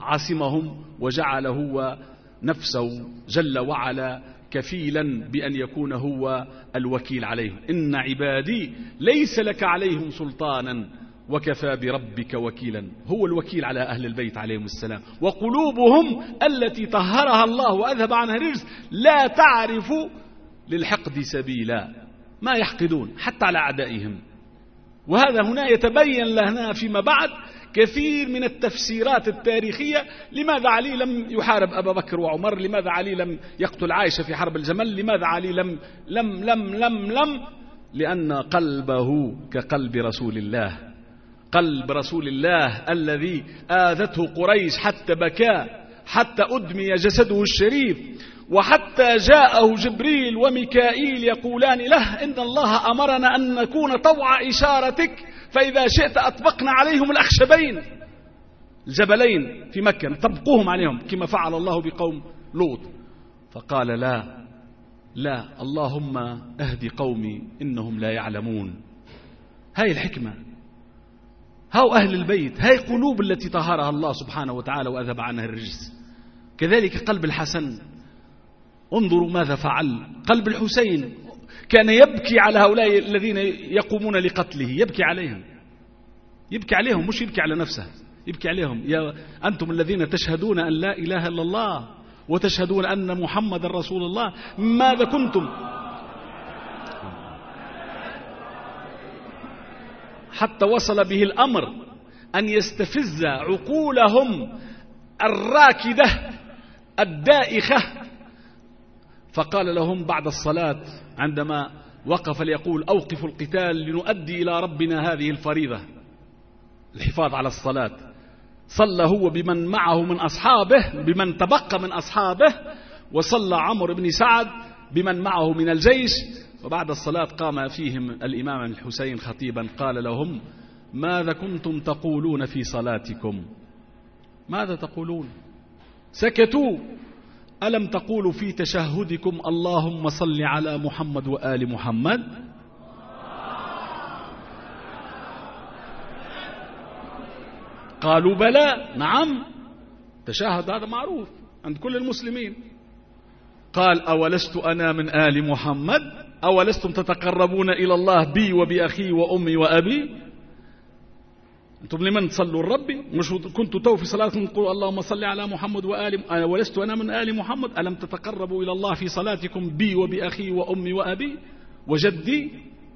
عاصمهم وجعل هو نفسه جل وعلا كفيلا بأن يكون هو الوكيل عليهم. إن عبادي ليس لك عليهم سلطانا وكفى بربك وكيلا. هو الوكيل على أهل البيت عليهم السلام. وقلوبهم التي طهرها الله وأذهب عنها الرجس لا تعرف للحقد سبيلا، ما يحقدون حتى على أعدائهم. وهذا هنا يتبين لنا فيما بعد كثير من التفسيرات التاريخية. لماذا علي لم يحارب أبا بكر وعمر؟ لماذا علي لم يقتل عائشة في حرب الجمل؟ لماذا علي لم لم لم لم لم لأن قلبه كقلب رسول الله، قلب رسول الله الذي آذته قريش حتى بكى، حتى أدمي جسده الشريف، وحتى جاءه جبريل وميكائيل يقولان له إن الله أمرنا أن نكون طوع إشارتك، فإذا شئت أطبقنا عليهم الأخشبين الجبلين في مكة طبقوهم عليهم كما فعل الله بقوم لوط. فقال لا لا، اللهم أهدي قومي إنهم لا يعلمون. هاي الحكمة، هاو أهل البيت، هاي قلوب التي طهرها الله سبحانه وتعالى وأذهب عنها الرجس. كذلك قلب الحسن، انظروا ماذا فعل. قلب الحسين كان يبكي على هؤلاء الذين يقومون لقتله، يبكي عليهم، يبكي عليهم مش يبكي على نفسه، يبكي عليهم. يا أنتم الذين تشهدون أن لا إله إلا الله وتشهدون أن محمد رسول الله، ماذا كنتم؟ حتى وصل به الأمر أن يستفز عقولهم الراكدة الدائخة. فقال لهم بعد الصلاة عندما وقف ليقول أوقفوا القتال لنؤدي إلى ربنا هذه الفريضة، الحفاظ على الصلاة، صلى هو بمن معه من أصحابه، بمن تبقى من أصحابه، وصلى عمرو بن سعد بمن معه من الجيش. وبعد الصلاة قام فيهم الإمام الحسين خطيبا قال لهم ماذا كنتم تقولون في صلاتكم؟ ماذا تقولون؟ سكتوا. ألم تقولوا في تشهدكم اللهم صل على محمد وآل محمد؟ قالوا بلى نعم، تشهد هذا معروف عند كل المسلمين. قال أولست أنا من آل محمد؟ أولستم تتقربون إلى الله بي وبأخي وأمي وأبي؟ أنتم لمن تصلوا الرب؟ مش كنتوا تو في صلاتكم تقولوا اللهم صل على محمد وآل، أولست أنا من آل محمد؟ ألم تتقربوا إلى الله في صلاتكم بي وبأخي وأمي وأبي وجدي؟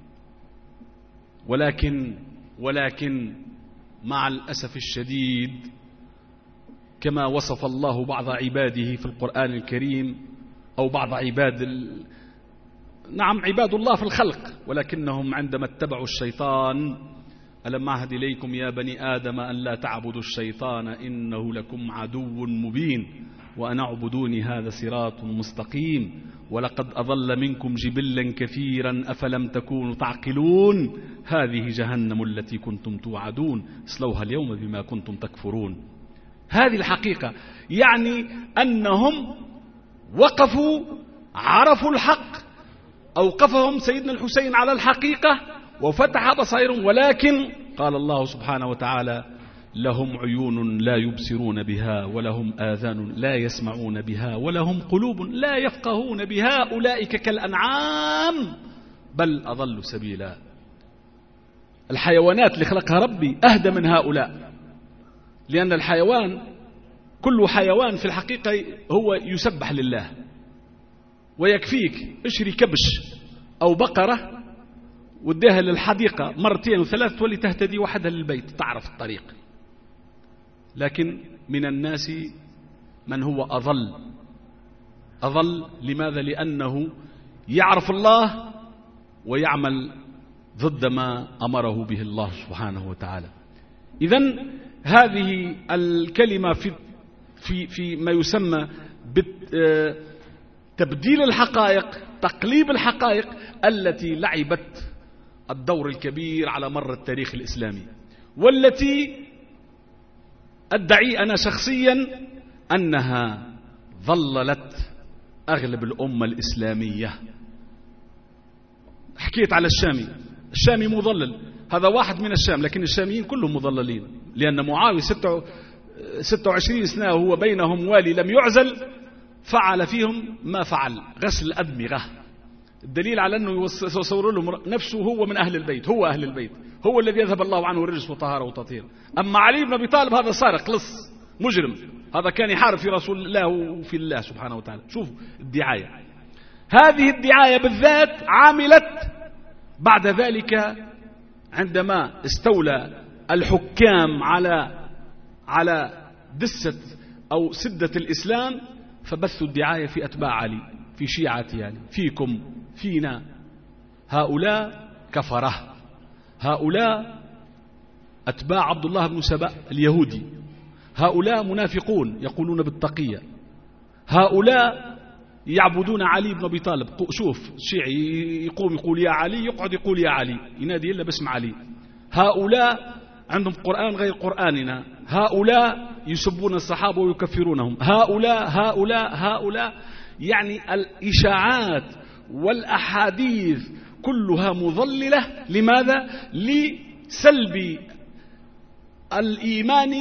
ولكن ولكن مع الأسف الشديد كما وصف الله بعض عباده في القرآن الكريم، أو بعض عباد ال... نعم عباد الله في الخلق، ولكنهم عندما اتبعوا الشيطان ألم أعهد إليكم يا بني آدم أن لا تعبدوا الشيطان إنه لكم عدو مبين وأن اعبدوني هذا صراط مستقيم ولقد أضل منكم جبلا كثيرا أفلم تكونوا تعقلون هذه جهنم التي كنتم توعدون اصلوها اليوم بما كنتم تكفرون. هذه الحقيقة، يعني أنهم وقفوا عرفوا الحق، أوقفهم سيدنا الحسين على الحقيقة وفتح بصائرهم، ولكن قال الله سبحانه وتعالى لهم عيون لا يبصرون بها ولهم آذان لا يسمعون بها ولهم قلوب لا يفقهون بها أولئك كالأنعام بل أضل سبيلا. الحيوانات اللي خلقها ربي أهدى من هؤلاء، لأن الحيوان كل حيوان في الحقيقة هو يسبح لله، ويكفيك اشري كبش أو بقرة وديها للحديقة مرتين وثلاث تولي تهتدي وحدها للبيت تعرف الطريق. لكن من الناس من هو أضل أضل لماذا؟ لأنه يعرف الله ويعمل ضد ما أمره به الله سبحانه وتعالى. إذن هذه الكلمة في في في ما يسمى بتبديل الحقائق، تقليب الحقائق التي لعبت الدور الكبير على مر التاريخ الإسلامي، والتي أدعي أنا شخصيا أنها ظللت أغلب الأمة الإسلامية. حكيت على الشامي، الشامي مضلل، هذا واحد من الشام، لكن الشاميين كلهم مضللين، لأن معاوية ستة ستة وعشرين سنة وهو بينهم والي لم يعزل، فعل فيهم ما فعل، غسل الأدمغة. الدليل على أنه يصور لهم نفسه هو من أهل البيت، هو أهل البيت، هو الذي يذهب الله عنه الرجس وطهاره وتطهيره. أما علي بن أبي طالب هذا سارق لص مجرم، هذا كان يحارب في رسول الله وفي الله سبحانه وتعالى. شوفوا الدعاية، هذه الدعاية بالذات عملت بعد ذلك عندما استولى الحكام على على دسة أو سدة الإسلام، فبثوا الدعاية في أتباع علي، في شيعة يعني، فيكم فينا، هؤلاء كفرة، هؤلاء أتباع عبد الله بن سبأ اليهودي، هؤلاء منافقون يقولون بالتقية، هؤلاء يعبدون علي بن أبي طالب. شوف الشيعي يقوم يقول يا علي، يقعد يقول يا علي، ينادي إلا باسم علي. هؤلاء عندهم قرآن غير قرآننا، هؤلاء يسبون الصحابة ويكفرونهم، هؤلاء هؤلاء هؤلاء يعني الإشاعات والأحاديث كلها مضللة. لماذا؟ لسلب الإيمان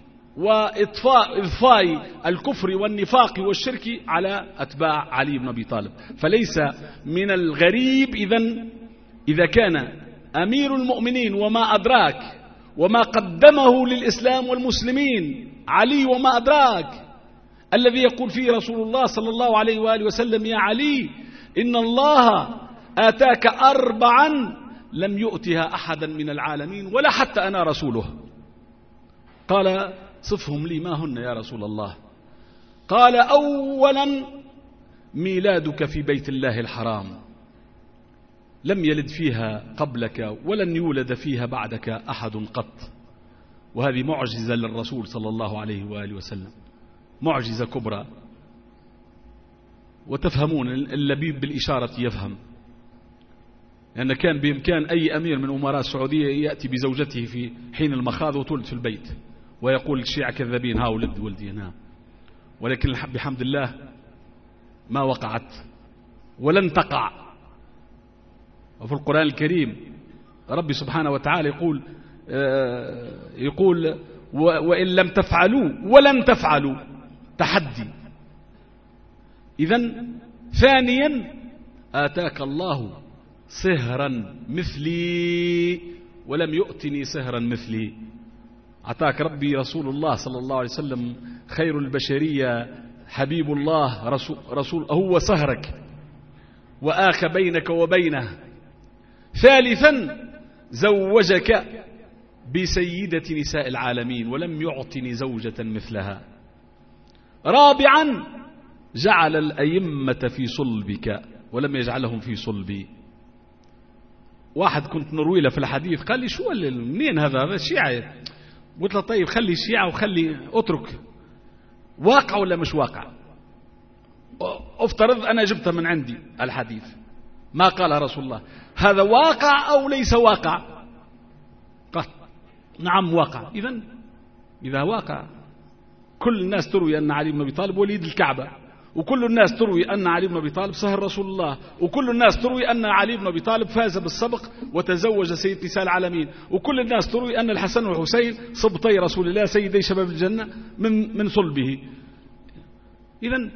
وإطفاء إضفاء الكفر والنفاق والشرك على أتباع علي بن أبي طالب. فليس من الغريب إذن إذا كان أمير المؤمنين وما أدراك وما قدمه للإسلام والمسلمين علي وما أدراك، الذي يقول فيه رسول الله صلى الله عليه وآله وسلم يا علي إن الله آتاك أربعا لم يؤتها أحدا من العالمين ولا حتى أنا رسوله. قال صفهم لي، ما هن يا رسول الله؟ قال أولا ميلادك في بيت الله الحرام، لم يلد فيها قبلك ولن يولد فيها بعدك أحد قط. وهذه معجزة للرسول صلى الله عليه وآله وسلم، معجزة كبرى. وتفهمون اللبيب بالإشارة يفهم، لأن يعني كان بإمكان أي أمير من أمراء السعودية يأتي بزوجته في حين المخاض وتولد في البيت ويقول الشيعة كذابين، ها ولد ولدي هنا، ولكن بحمد الله ما وقعت ولن تقع. وفي القرآن الكريم ربي سبحانه وتعالى يقول يقول وإن لم تفعلوا ولن تفعلوا، تحدي. إذن ثانيا آتاك الله صهرا مثلي ولم يؤتني صهرا مثلي. أعطاك ربي رسول الله صلى الله عليه وسلم خير البشرية، حبيب الله، رسول, رسول هو صهرك وآخ بينك وبينه. ثالثا زوجك بسيدة نساء العالمين ولم يعطني زوجة مثلها. رابعا جعل الأئمة في صلبك ولم يجعلهم في صلبي. واحد كنت نروي له في الحديث قال لي شو منين هذا هذا الشيعة؟ قلت له طيب خلي الشيعة وخلي اترك، واقع ولا مش واقع؟ افترض أنا جبتها من عندي الحديث ما قال رسول الله، هذا واقع أو ليس واقع؟ قال نعم واقع. إذن إذا واقع كل الناس تروي أن علي بن أبي طالب وليد الكعبة، وكل الناس تروي أن علي بن أبي طالب صهر رسول الله، وكل الناس تروي أن علي بن أبي طالب فاز بالسبق وتزوج سيد نساء العالمين، وكل الناس تروي أن الحسن والحسين صبطي رسول الله سيدي شباب الجنة من من صلبه. إذن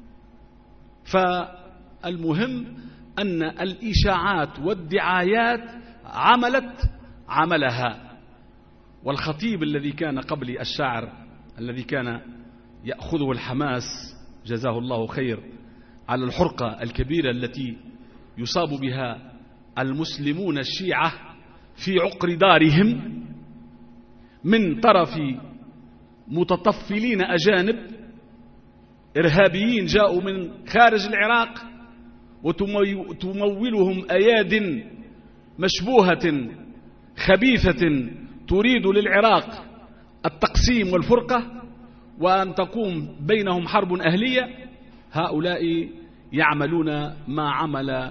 فالمهم أن الإشاعات والدعايات عملت عملها. والخطيب الذي كان قبلي الشاعر الذي كان يأخذه الحماس جزاه الله خير على الحرقة الكبيرة التي يصاب بها المسلمون الشيعة في عقر دارهم من طرف متطفلين أجانب إرهابيين جاءوا من خارج العراق وتمولهم أياد مشبوهة خبيثة تريد للعراق التقسيم والفرقة وأن تقوم بينهم حرب أهلية. هؤلاء يعملون ما عمل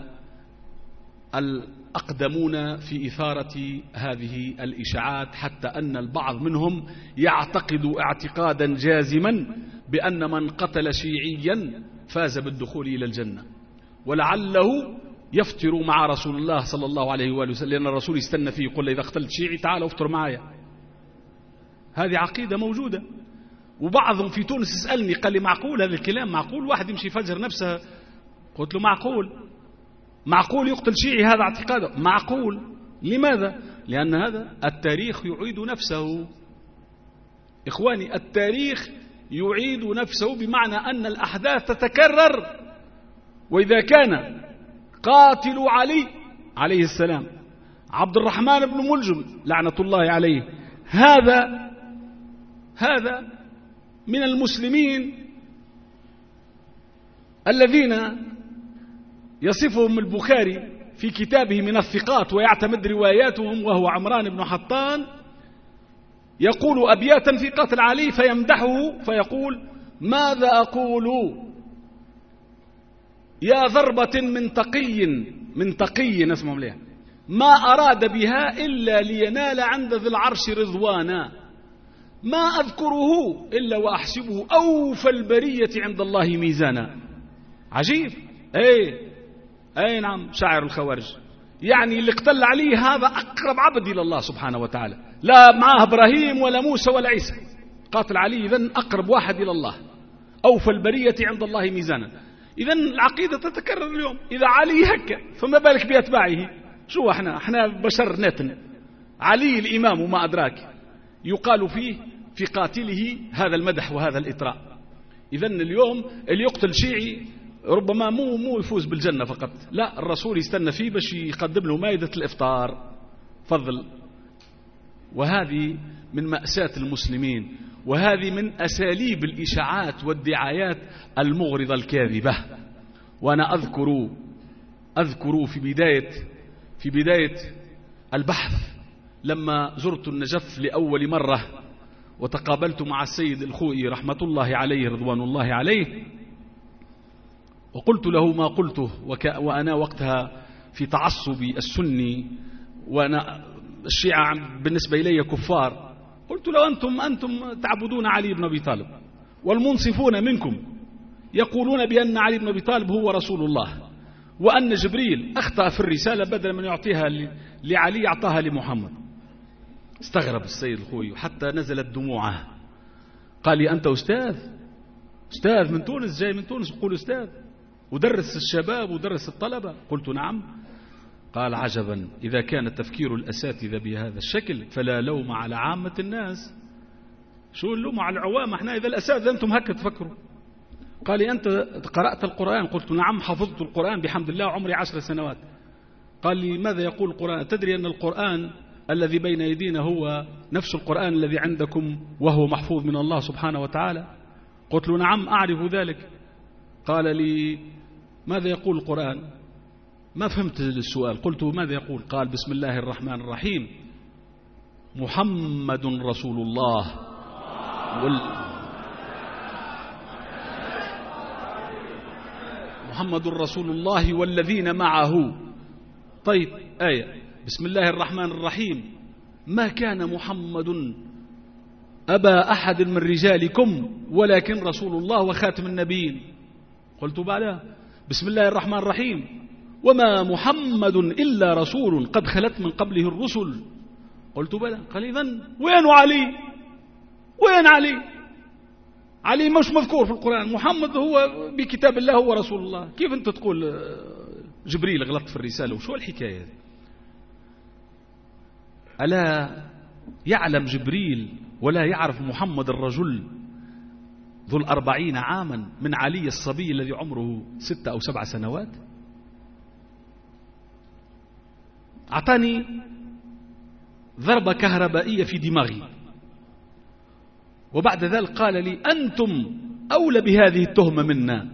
الأقدمون في إثارة هذه الإشاعات، حتى أن البعض منهم يعتقد اعتقادا جازما بأن من قتل شيعيا فاز بالدخول إلى الجنة، ولعله يفتر مع رسول الله صلى الله عليه وآله وسلم، لأن الرسول يستنى فيه يقول إذا قتلت شيعي تعال افطر معايا. هذه عقيدة موجودة. وبعضهم في تونس يسألني قال لي معقول هذا الكلام؟ معقول واحد يمشي يفجر نفسه؟ قلت له معقول. معقول يقتل شيعي هذا اعتقاده؟ معقول. لماذا؟ لأن هذا التاريخ يعيد نفسه. إخواني التاريخ يعيد نفسه بمعنى أن الأحداث تتكرر. وإذا كان قاتل علي عليه السلام عبد الرحمن بن ملجم لعنة الله عليه هذا هذا من المسلمين الذين يصفهم البخاري في كتابه من الثقات ويعتمد رواياتهم، وهو عمران بن حطان، يقول أبياتا في قتل علي فيمدحه فيقول: ماذا أقول يا ضربة من تقي من تقي اسمه ليه ما أراد بها إلا لينال عند ذي العرش رضوانا، ما أذكره إلا وأحسبه أوفى البرية عند الله ميزانا. عجيب. أي أي نعم، شاعر الخوارج. يعني اللي اقتل عليه هذا أقرب عبد إلى الله سبحانه وتعالى، لا معاه إبراهيم ولا موسى ولا عيسى. قاتل علي إذن أقرب واحد إلى الله، أوفى البرية عند الله ميزانا. إذن العقيدة تتكرر اليوم. إذا علي هكا فما بالك بأتباعه. شو احنا احنا بشر نتن. علي الإمام وما أدراك يقال فيه في قاتله هذا المدح وهذا الإطراء. إذن اليوم اللي يقتل شيعي ربما مو مو يفوز بالجنة فقط، لا، الرسول يستنى فيه باش يقدم له مائدة الإفطار. فضل. وهذه من مأساة المسلمين، وهذه من أساليب الإشاعات والدعايات المغرضة الكاذبة. وأنا أذكر أذكر في بداية في بداية البحث لما زرت النجف لأول مرة وتقابلت مع السيد الخوئي رحمة الله عليه رضوان الله عليه، وقلت له ما قلته وك وأنا وقتها في تعصبي السني، وأنا الشيعة بالنسبة إلي كفار. قلت له أنتم أنتم تعبدون علي بن أبي طالب، والمنصفون منكم يقولون بأن علي بن أبي طالب هو رسول الله، وأن جبريل أخطأ في الرسالة بدل من يعطيها لعلي أعطاها لمحمد. استغرب السيد الخوي حتى نزلت دموعه. قال لي: أنت أستاذ أستاذ من تونس، جاي من تونس يقول أستاذ ودرس الشباب ودرس الطلبة؟ قلت: نعم. قال: عجبا، إذا كان تفكير الأساتذة بهذا الشكل فلا لوم على عامة الناس. شو اللوم على العوام؟ احنا إذا الأساتذة أنتم هكذا تفكروا. قال لي: أنت قرأت القرآن؟ قلت: نعم، حفظت القرآن بحمد الله، عمري عشر سنوات. قال لي: ماذا يقول القرآن؟ تدري أن القرآن الذي بين يدينا هو نفس القرآن الذي عندكم وهو محفوظ من الله سبحانه وتعالى؟ قلت له: نعم أعرف ذلك. قال لي: ماذا يقول القرآن؟ ما فهمت السؤال. قلت: ماذا يقول؟ قال: بسم الله الرحمن الرحيم، محمد رسول الله وال... محمد رسول الله والذين معه. طيب، آية بسم الله الرحمن الرحيم، ما كان محمد أبا أحد من رجالكم ولكن رسول الله وخاتم النبيين. قلت: بعدها بسم الله الرحمن الرحيم، وما محمد إلا رسول قد خلت من قبله الرسل. قلت: بلى. قال: إذن وين علي؟ وين علي؟ علي مش مذكور في القرآن، محمد هو بكتاب الله هو رسول الله. كيف أنت تقول جبريل غلط في الرسالة؟ وشو الحكاية دي؟ ألا يعلم جبريل ولا يعرف محمد الرجل ذو الأربعين عاما من علي الصبي الذي عمره ستة أو سبع سنوات؟ أعطاني ضربة كهربائية في دماغي، وبعد ذلك قال لي: أنتم أولى بهذه التهمة منا.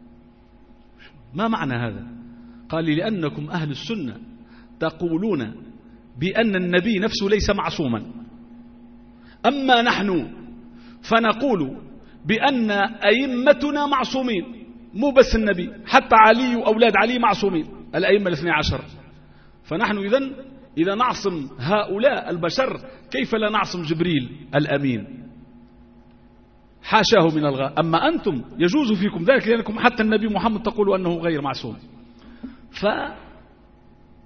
ما معنى هذا؟ قال لي: لأنكم أهل السنة تقولون بأن النبي نفسه ليس معصوما، أما نحن فنقول بأن أئمتنا معصومين، مو بس النبي، حتى علي وأولاد علي معصومين، الأئمة الاثني عشر. فنحن إذن إذا نعصم هؤلاء البشر كيف لا نعصم جبريل الأمين؟ حاشاه من الغاء. أما أنتم يجوز فيكم ذلك لأنكم حتى النبي محمد تقول أنه غير معصوم.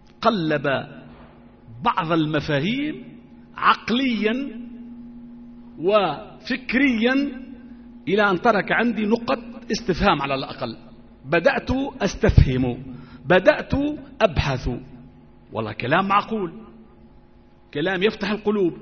فقلب بعض المفاهيم عقليا وفكريا إلى أن ترك عندي نقط استفهام على الأقل. بدأت أستفهم، بدأت أبحث. والله كلام معقول، كلام يفتح القلوب.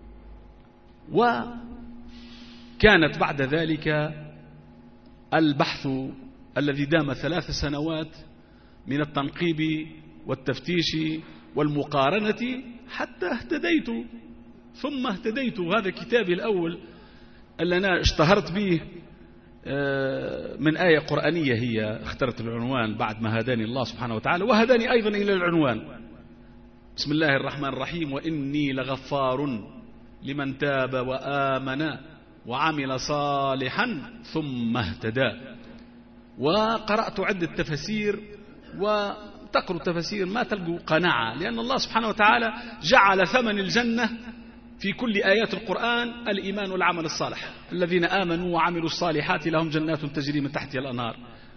وكانت بعد ذلك البحث الذي دام ثلاث سنوات من التنقيب والتفتيش والمقارنة حتى اهتديت. ثم اهتديت. هذا كتابي الأول اللي أنا اشتهرت به من آية قرآنية، هي اخترت العنوان بعد ما هداني الله سبحانه وتعالى، وهداني أيضا إلى العنوان. بسم الله الرحمن الرحيم: وإني لغفار لمن تاب وآمن وعمل صالحا ثم اهتدى. وقرأت عدة تفسير، وتقرأ تفسير ما تلقوا قناعة، لأن الله سبحانه وتعالى جعل ثمن الجنة في كل آيات القرآن الإيمان والعمل الصالح. الذين آمنوا وعملوا الصالحات لهم جنات تجري من تحتها الأنهار.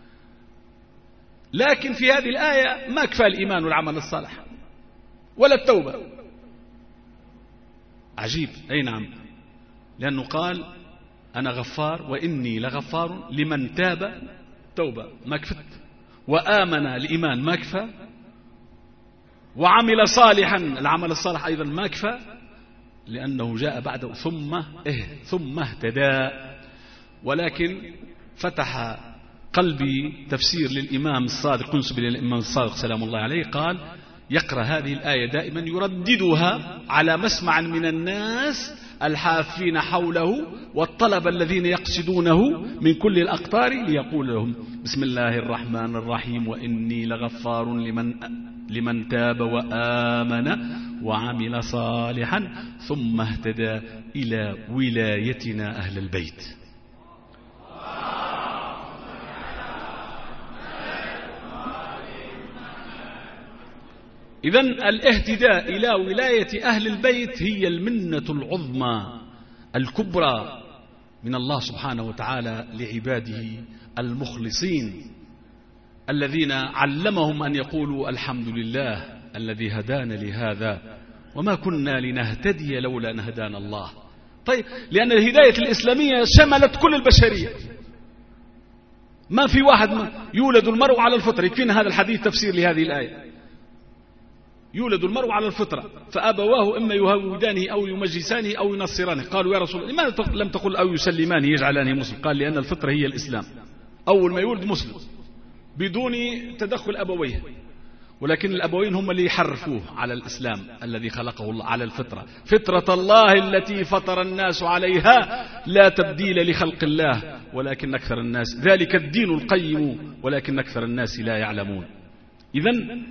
لكن في هذه الآية ما كفى الإيمان والعمل الصالح ولا التوبة. عجيب. أي نعم، لأنه قال أنا غفار وإني لغفار لمن تاب، توبة ما كفت، وآمن الإيمان ما كفى، وعمل صالحا العمل الصالح أيضا ما كفى، لأنه جاء بعده ثم إيه ثم اهتدى. ولكن فتح قلبي تفسير للإمام الصادق، قنسب للإمام الصادق سلام الله عليه، قال يقرأ هذه الآية دائما يرددها على مسمع من الناس الحافين حوله والطلبة الذين يقصدونه من كل الأقطار، ليقول لهم بسم الله الرحمن الرحيم: وإني لغفار لمن لمن تاب وآمن وعمل صالحا ثم اهتدى إلى ولايتنا أهل البيت. إذن الاهتداء إلى ولاية أهل البيت هي المنة العظمى الكبرى من الله سبحانه وتعالى لعباده المخلصين، الذين علمهم أن يقولوا الحمد لله الذي هدانا لهذا وما كنا لنهتدي لولا أن هدانا الله. طيب، لأن الهداية الإسلامية شملت كل البشرية، ما في واحد ما يولد المرء على الفطرة. يكفينا هذا الحديث تفسير لهذه الآية: يولد المرء على الفطرة فأبواه إما يهودانه أو يمجسانه أو ينصرانه. قالوا يا رسول الله لماذا لم تقل أو يسلمانه يجعلانه مسلم؟ قال لأن الفطرة هي الإسلام، أول ما يولد مسلم بدون تدخل أبويه، ولكن الأبوين هم اللي يحرفوه على الإسلام الذي خلقه الله على الفطرة، فطرة الله التي فطر الناس عليها لا تبديل لخلق الله ولكن أكثر الناس ذلك الدين القيم ولكن أكثر الناس لا يعلمون. إذن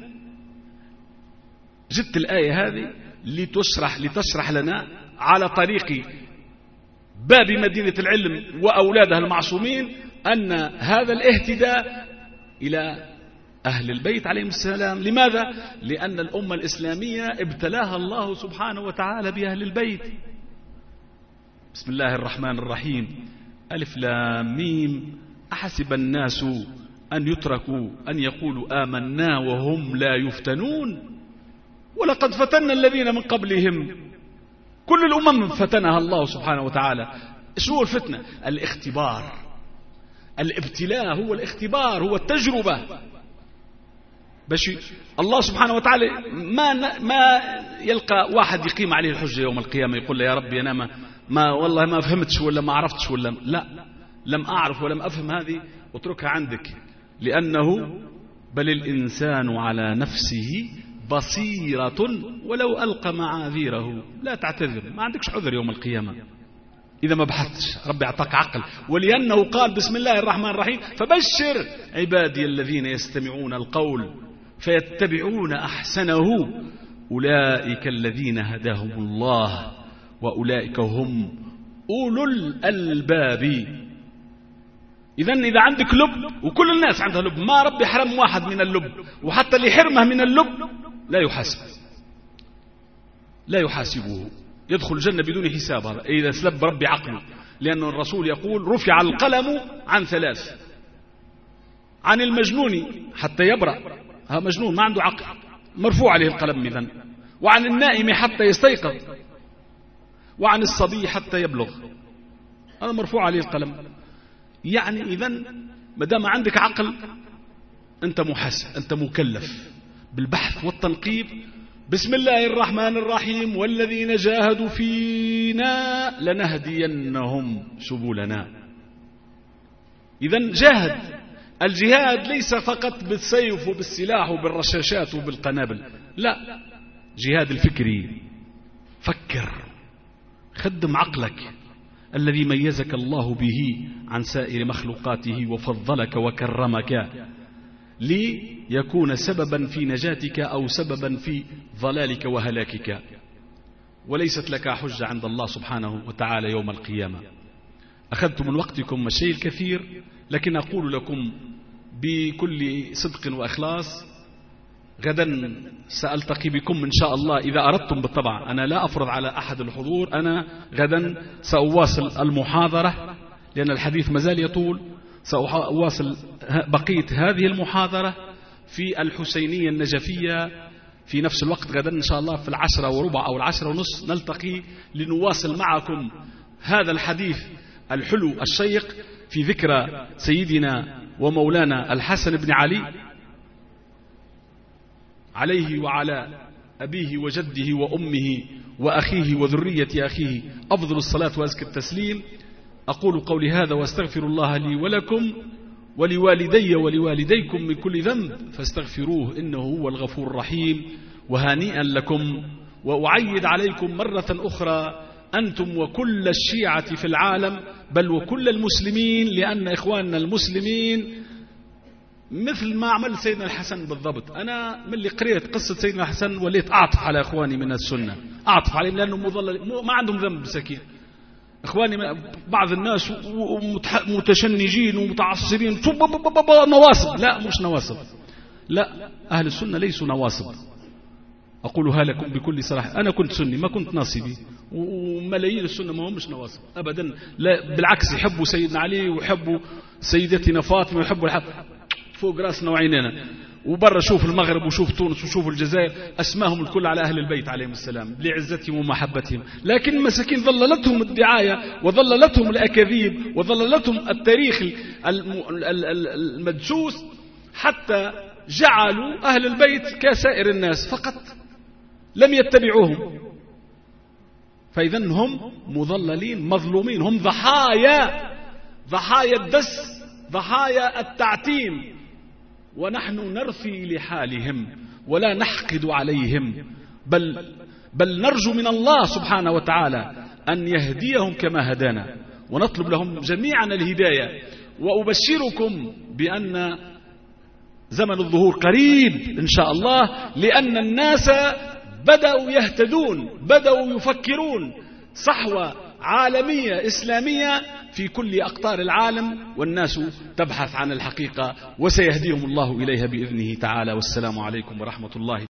جدت الآية هذه لتشرح, لتشرح لنا على طريق باب مدينة العلم وأولادها المعصومين أن هذا الاهتداء إلى أهل البيت عليهم السلام. لماذا؟ لأن الأمة الإسلامية ابتلاها الله سبحانه وتعالى بأهل البيت. بسم الله الرحمن الرحيم: ألف لام ميم أحسب الناس أن يتركوا أن يقولوا آمنا وهم لا يفتنون ولقد فتنا الذين من قبلهم. كل الأمم فتنها الله سبحانه وتعالى. شو هو الفتنة؟ الاختبار. الابتلاء هو الاختبار، هو التجربة. باش الله سبحانه وتعالى ما ما يلقى واحد يقيم عليه الحجة يوم القيامة يقول له يا ربي أنا ما, ما والله ما فهمتش ولا ما عرفتش ولا لا لم أعرف ولم أفهم هذه، اتركها عندك، لأنه بل الإنسان على نفسه بصيرة ولو ألقى معاذيره. لا تعتذر، ما عندكش عذر يوم القيامة إذا ما بحثتش. ربي أعطاك عقل، ولأنه قال بسم الله الرحمن الرحيم: فبشر عبادي الذين يستمعون القول فيتبعون أحسنه أولئك الذين هداهم الله وأولئك هم أولو الألباب. إذن إذا عندك لب، وكل الناس عندها لب، ما ربي حرم واحد من اللب، وحتى اللي حرمه من اللب لا يحاسب، لا يحاسبه، يدخل الجنة بدون حساب. هذا إذا سلب ربي عقله، لأن الرسول يقول رفع القلم عن ثلاث: عن المجنون حتى يبرأ، ها مجنون ما عنده عقل مرفوع عليه القلم إذن، وعن النائم حتى يستيقظ، وعن الصبي حتى يبلغ، هذا مرفوع عليه القلم. يعني إذن ما دام عندك عقل أنت محاسب، أنت مكلف بالبحث والتنقيب. بسم الله الرحمن الرحيم والذين جاهدوا فينا لنهدينهم سبلنا. إذن جاهد. الجهاد ليس فقط بالسيف وبالسلاح وبالرشاشات وبالقنابل، لا، جهاد الفكري. فكر، خدم عقلك الذي ميزك الله به عن سائر مخلوقاته وفضلك وكرمك ليكون سببا في نجاتك أو سببا في ضلالك وهلاكك، وليست لك حجة عند الله سبحانه وتعالى يوم القيامة. أخذت من وقتكم الشيء الكثير، لكن أقول لكم بكل صدق وإخلاص غدا سألتقي بكم إن شاء الله إذا أردتم بالطبع. أنا لا أفرض على أحد الحضور، أنا غدا سأواصل المحاضرة لأن الحديث مازال يطول. سأواصل بقية هذه المحاضرة في الحسينية النجفية في نفس الوقت غدا إن شاء الله في العشرة وربع أو العشرة ونص نلتقي لنواصل معكم هذا الحديث الحلو الشيق في ذكرى سيدنا ومولانا الحسن بن علي عليه وعلى أبيه وجده وأمه وأخيه وذرية أخيه أفضل الصلاة وأزكى التسليم. أقول قولي هذا وأستغفر الله لي ولكم ولوالدي ولوالديكم من كل ذنب فاستغفروه إنه هو الغفور الرحيم. وهنيئا لكم، وأعيد عليكم مرة أخرى أنتم وكل الشيعة في العالم بل وكل المسلمين، لأن إخواننا المسلمين مثل ما عمل سيدنا الحسن بالضبط. أنا من اللي قريت قصة سيدنا الحسن وليت أعطف على إخواني من السنة، أعطف عليهم لأنهم مضلل ما عندهم ذنب مساكين. إخواني بعض الناس متشنجين ومتعصبين نواصب، لا مش نواصب، لا، أهل السنة ليسوا نواصب. أقولها لكم بكل صراحة، أنا كنت سني ما كنت ناصبي، وملايين السنة ما هم مش نواصب أبدا، لا بالعكس، يحبوا سيدنا علي ويحبوا سيدتنا فاطمة ويحبوا الحق فوق راسنا وعيننا. وبرا شوف المغرب وشوف تونس وشوف الجزائر أسماهم الكل على أهل البيت عليهم السلام لعزتهم ومحبتهم، لكن مساكين ظللتهم الدعاية وظللتهم الأكاذيب وظللتهم التاريخ المدسوس حتى جعلوا أهل البيت كسائر الناس فقط لم يتبعوهم. فإذن هم مضللين مظلومين، هم ضحايا ضحايا الدس، ضحايا التعتيم، ونحن نرثي لحالهم ولا نحقد عليهم، بل بل نرجو من الله سبحانه وتعالى أن يهديهم كما هدانا، ونطلب لهم جميعا الهداية. وأبشركم بأن زمن الظهور قريب إن شاء الله، لأن الناس بدأوا يهتدون، بدأوا يفكرون صحوة عالمية إسلامية في كل أقطار العالم، والناس تبحث عن الحقيقة وسيهديهم الله إليها بإذنه تعالى. والسلام عليكم ورحمة الله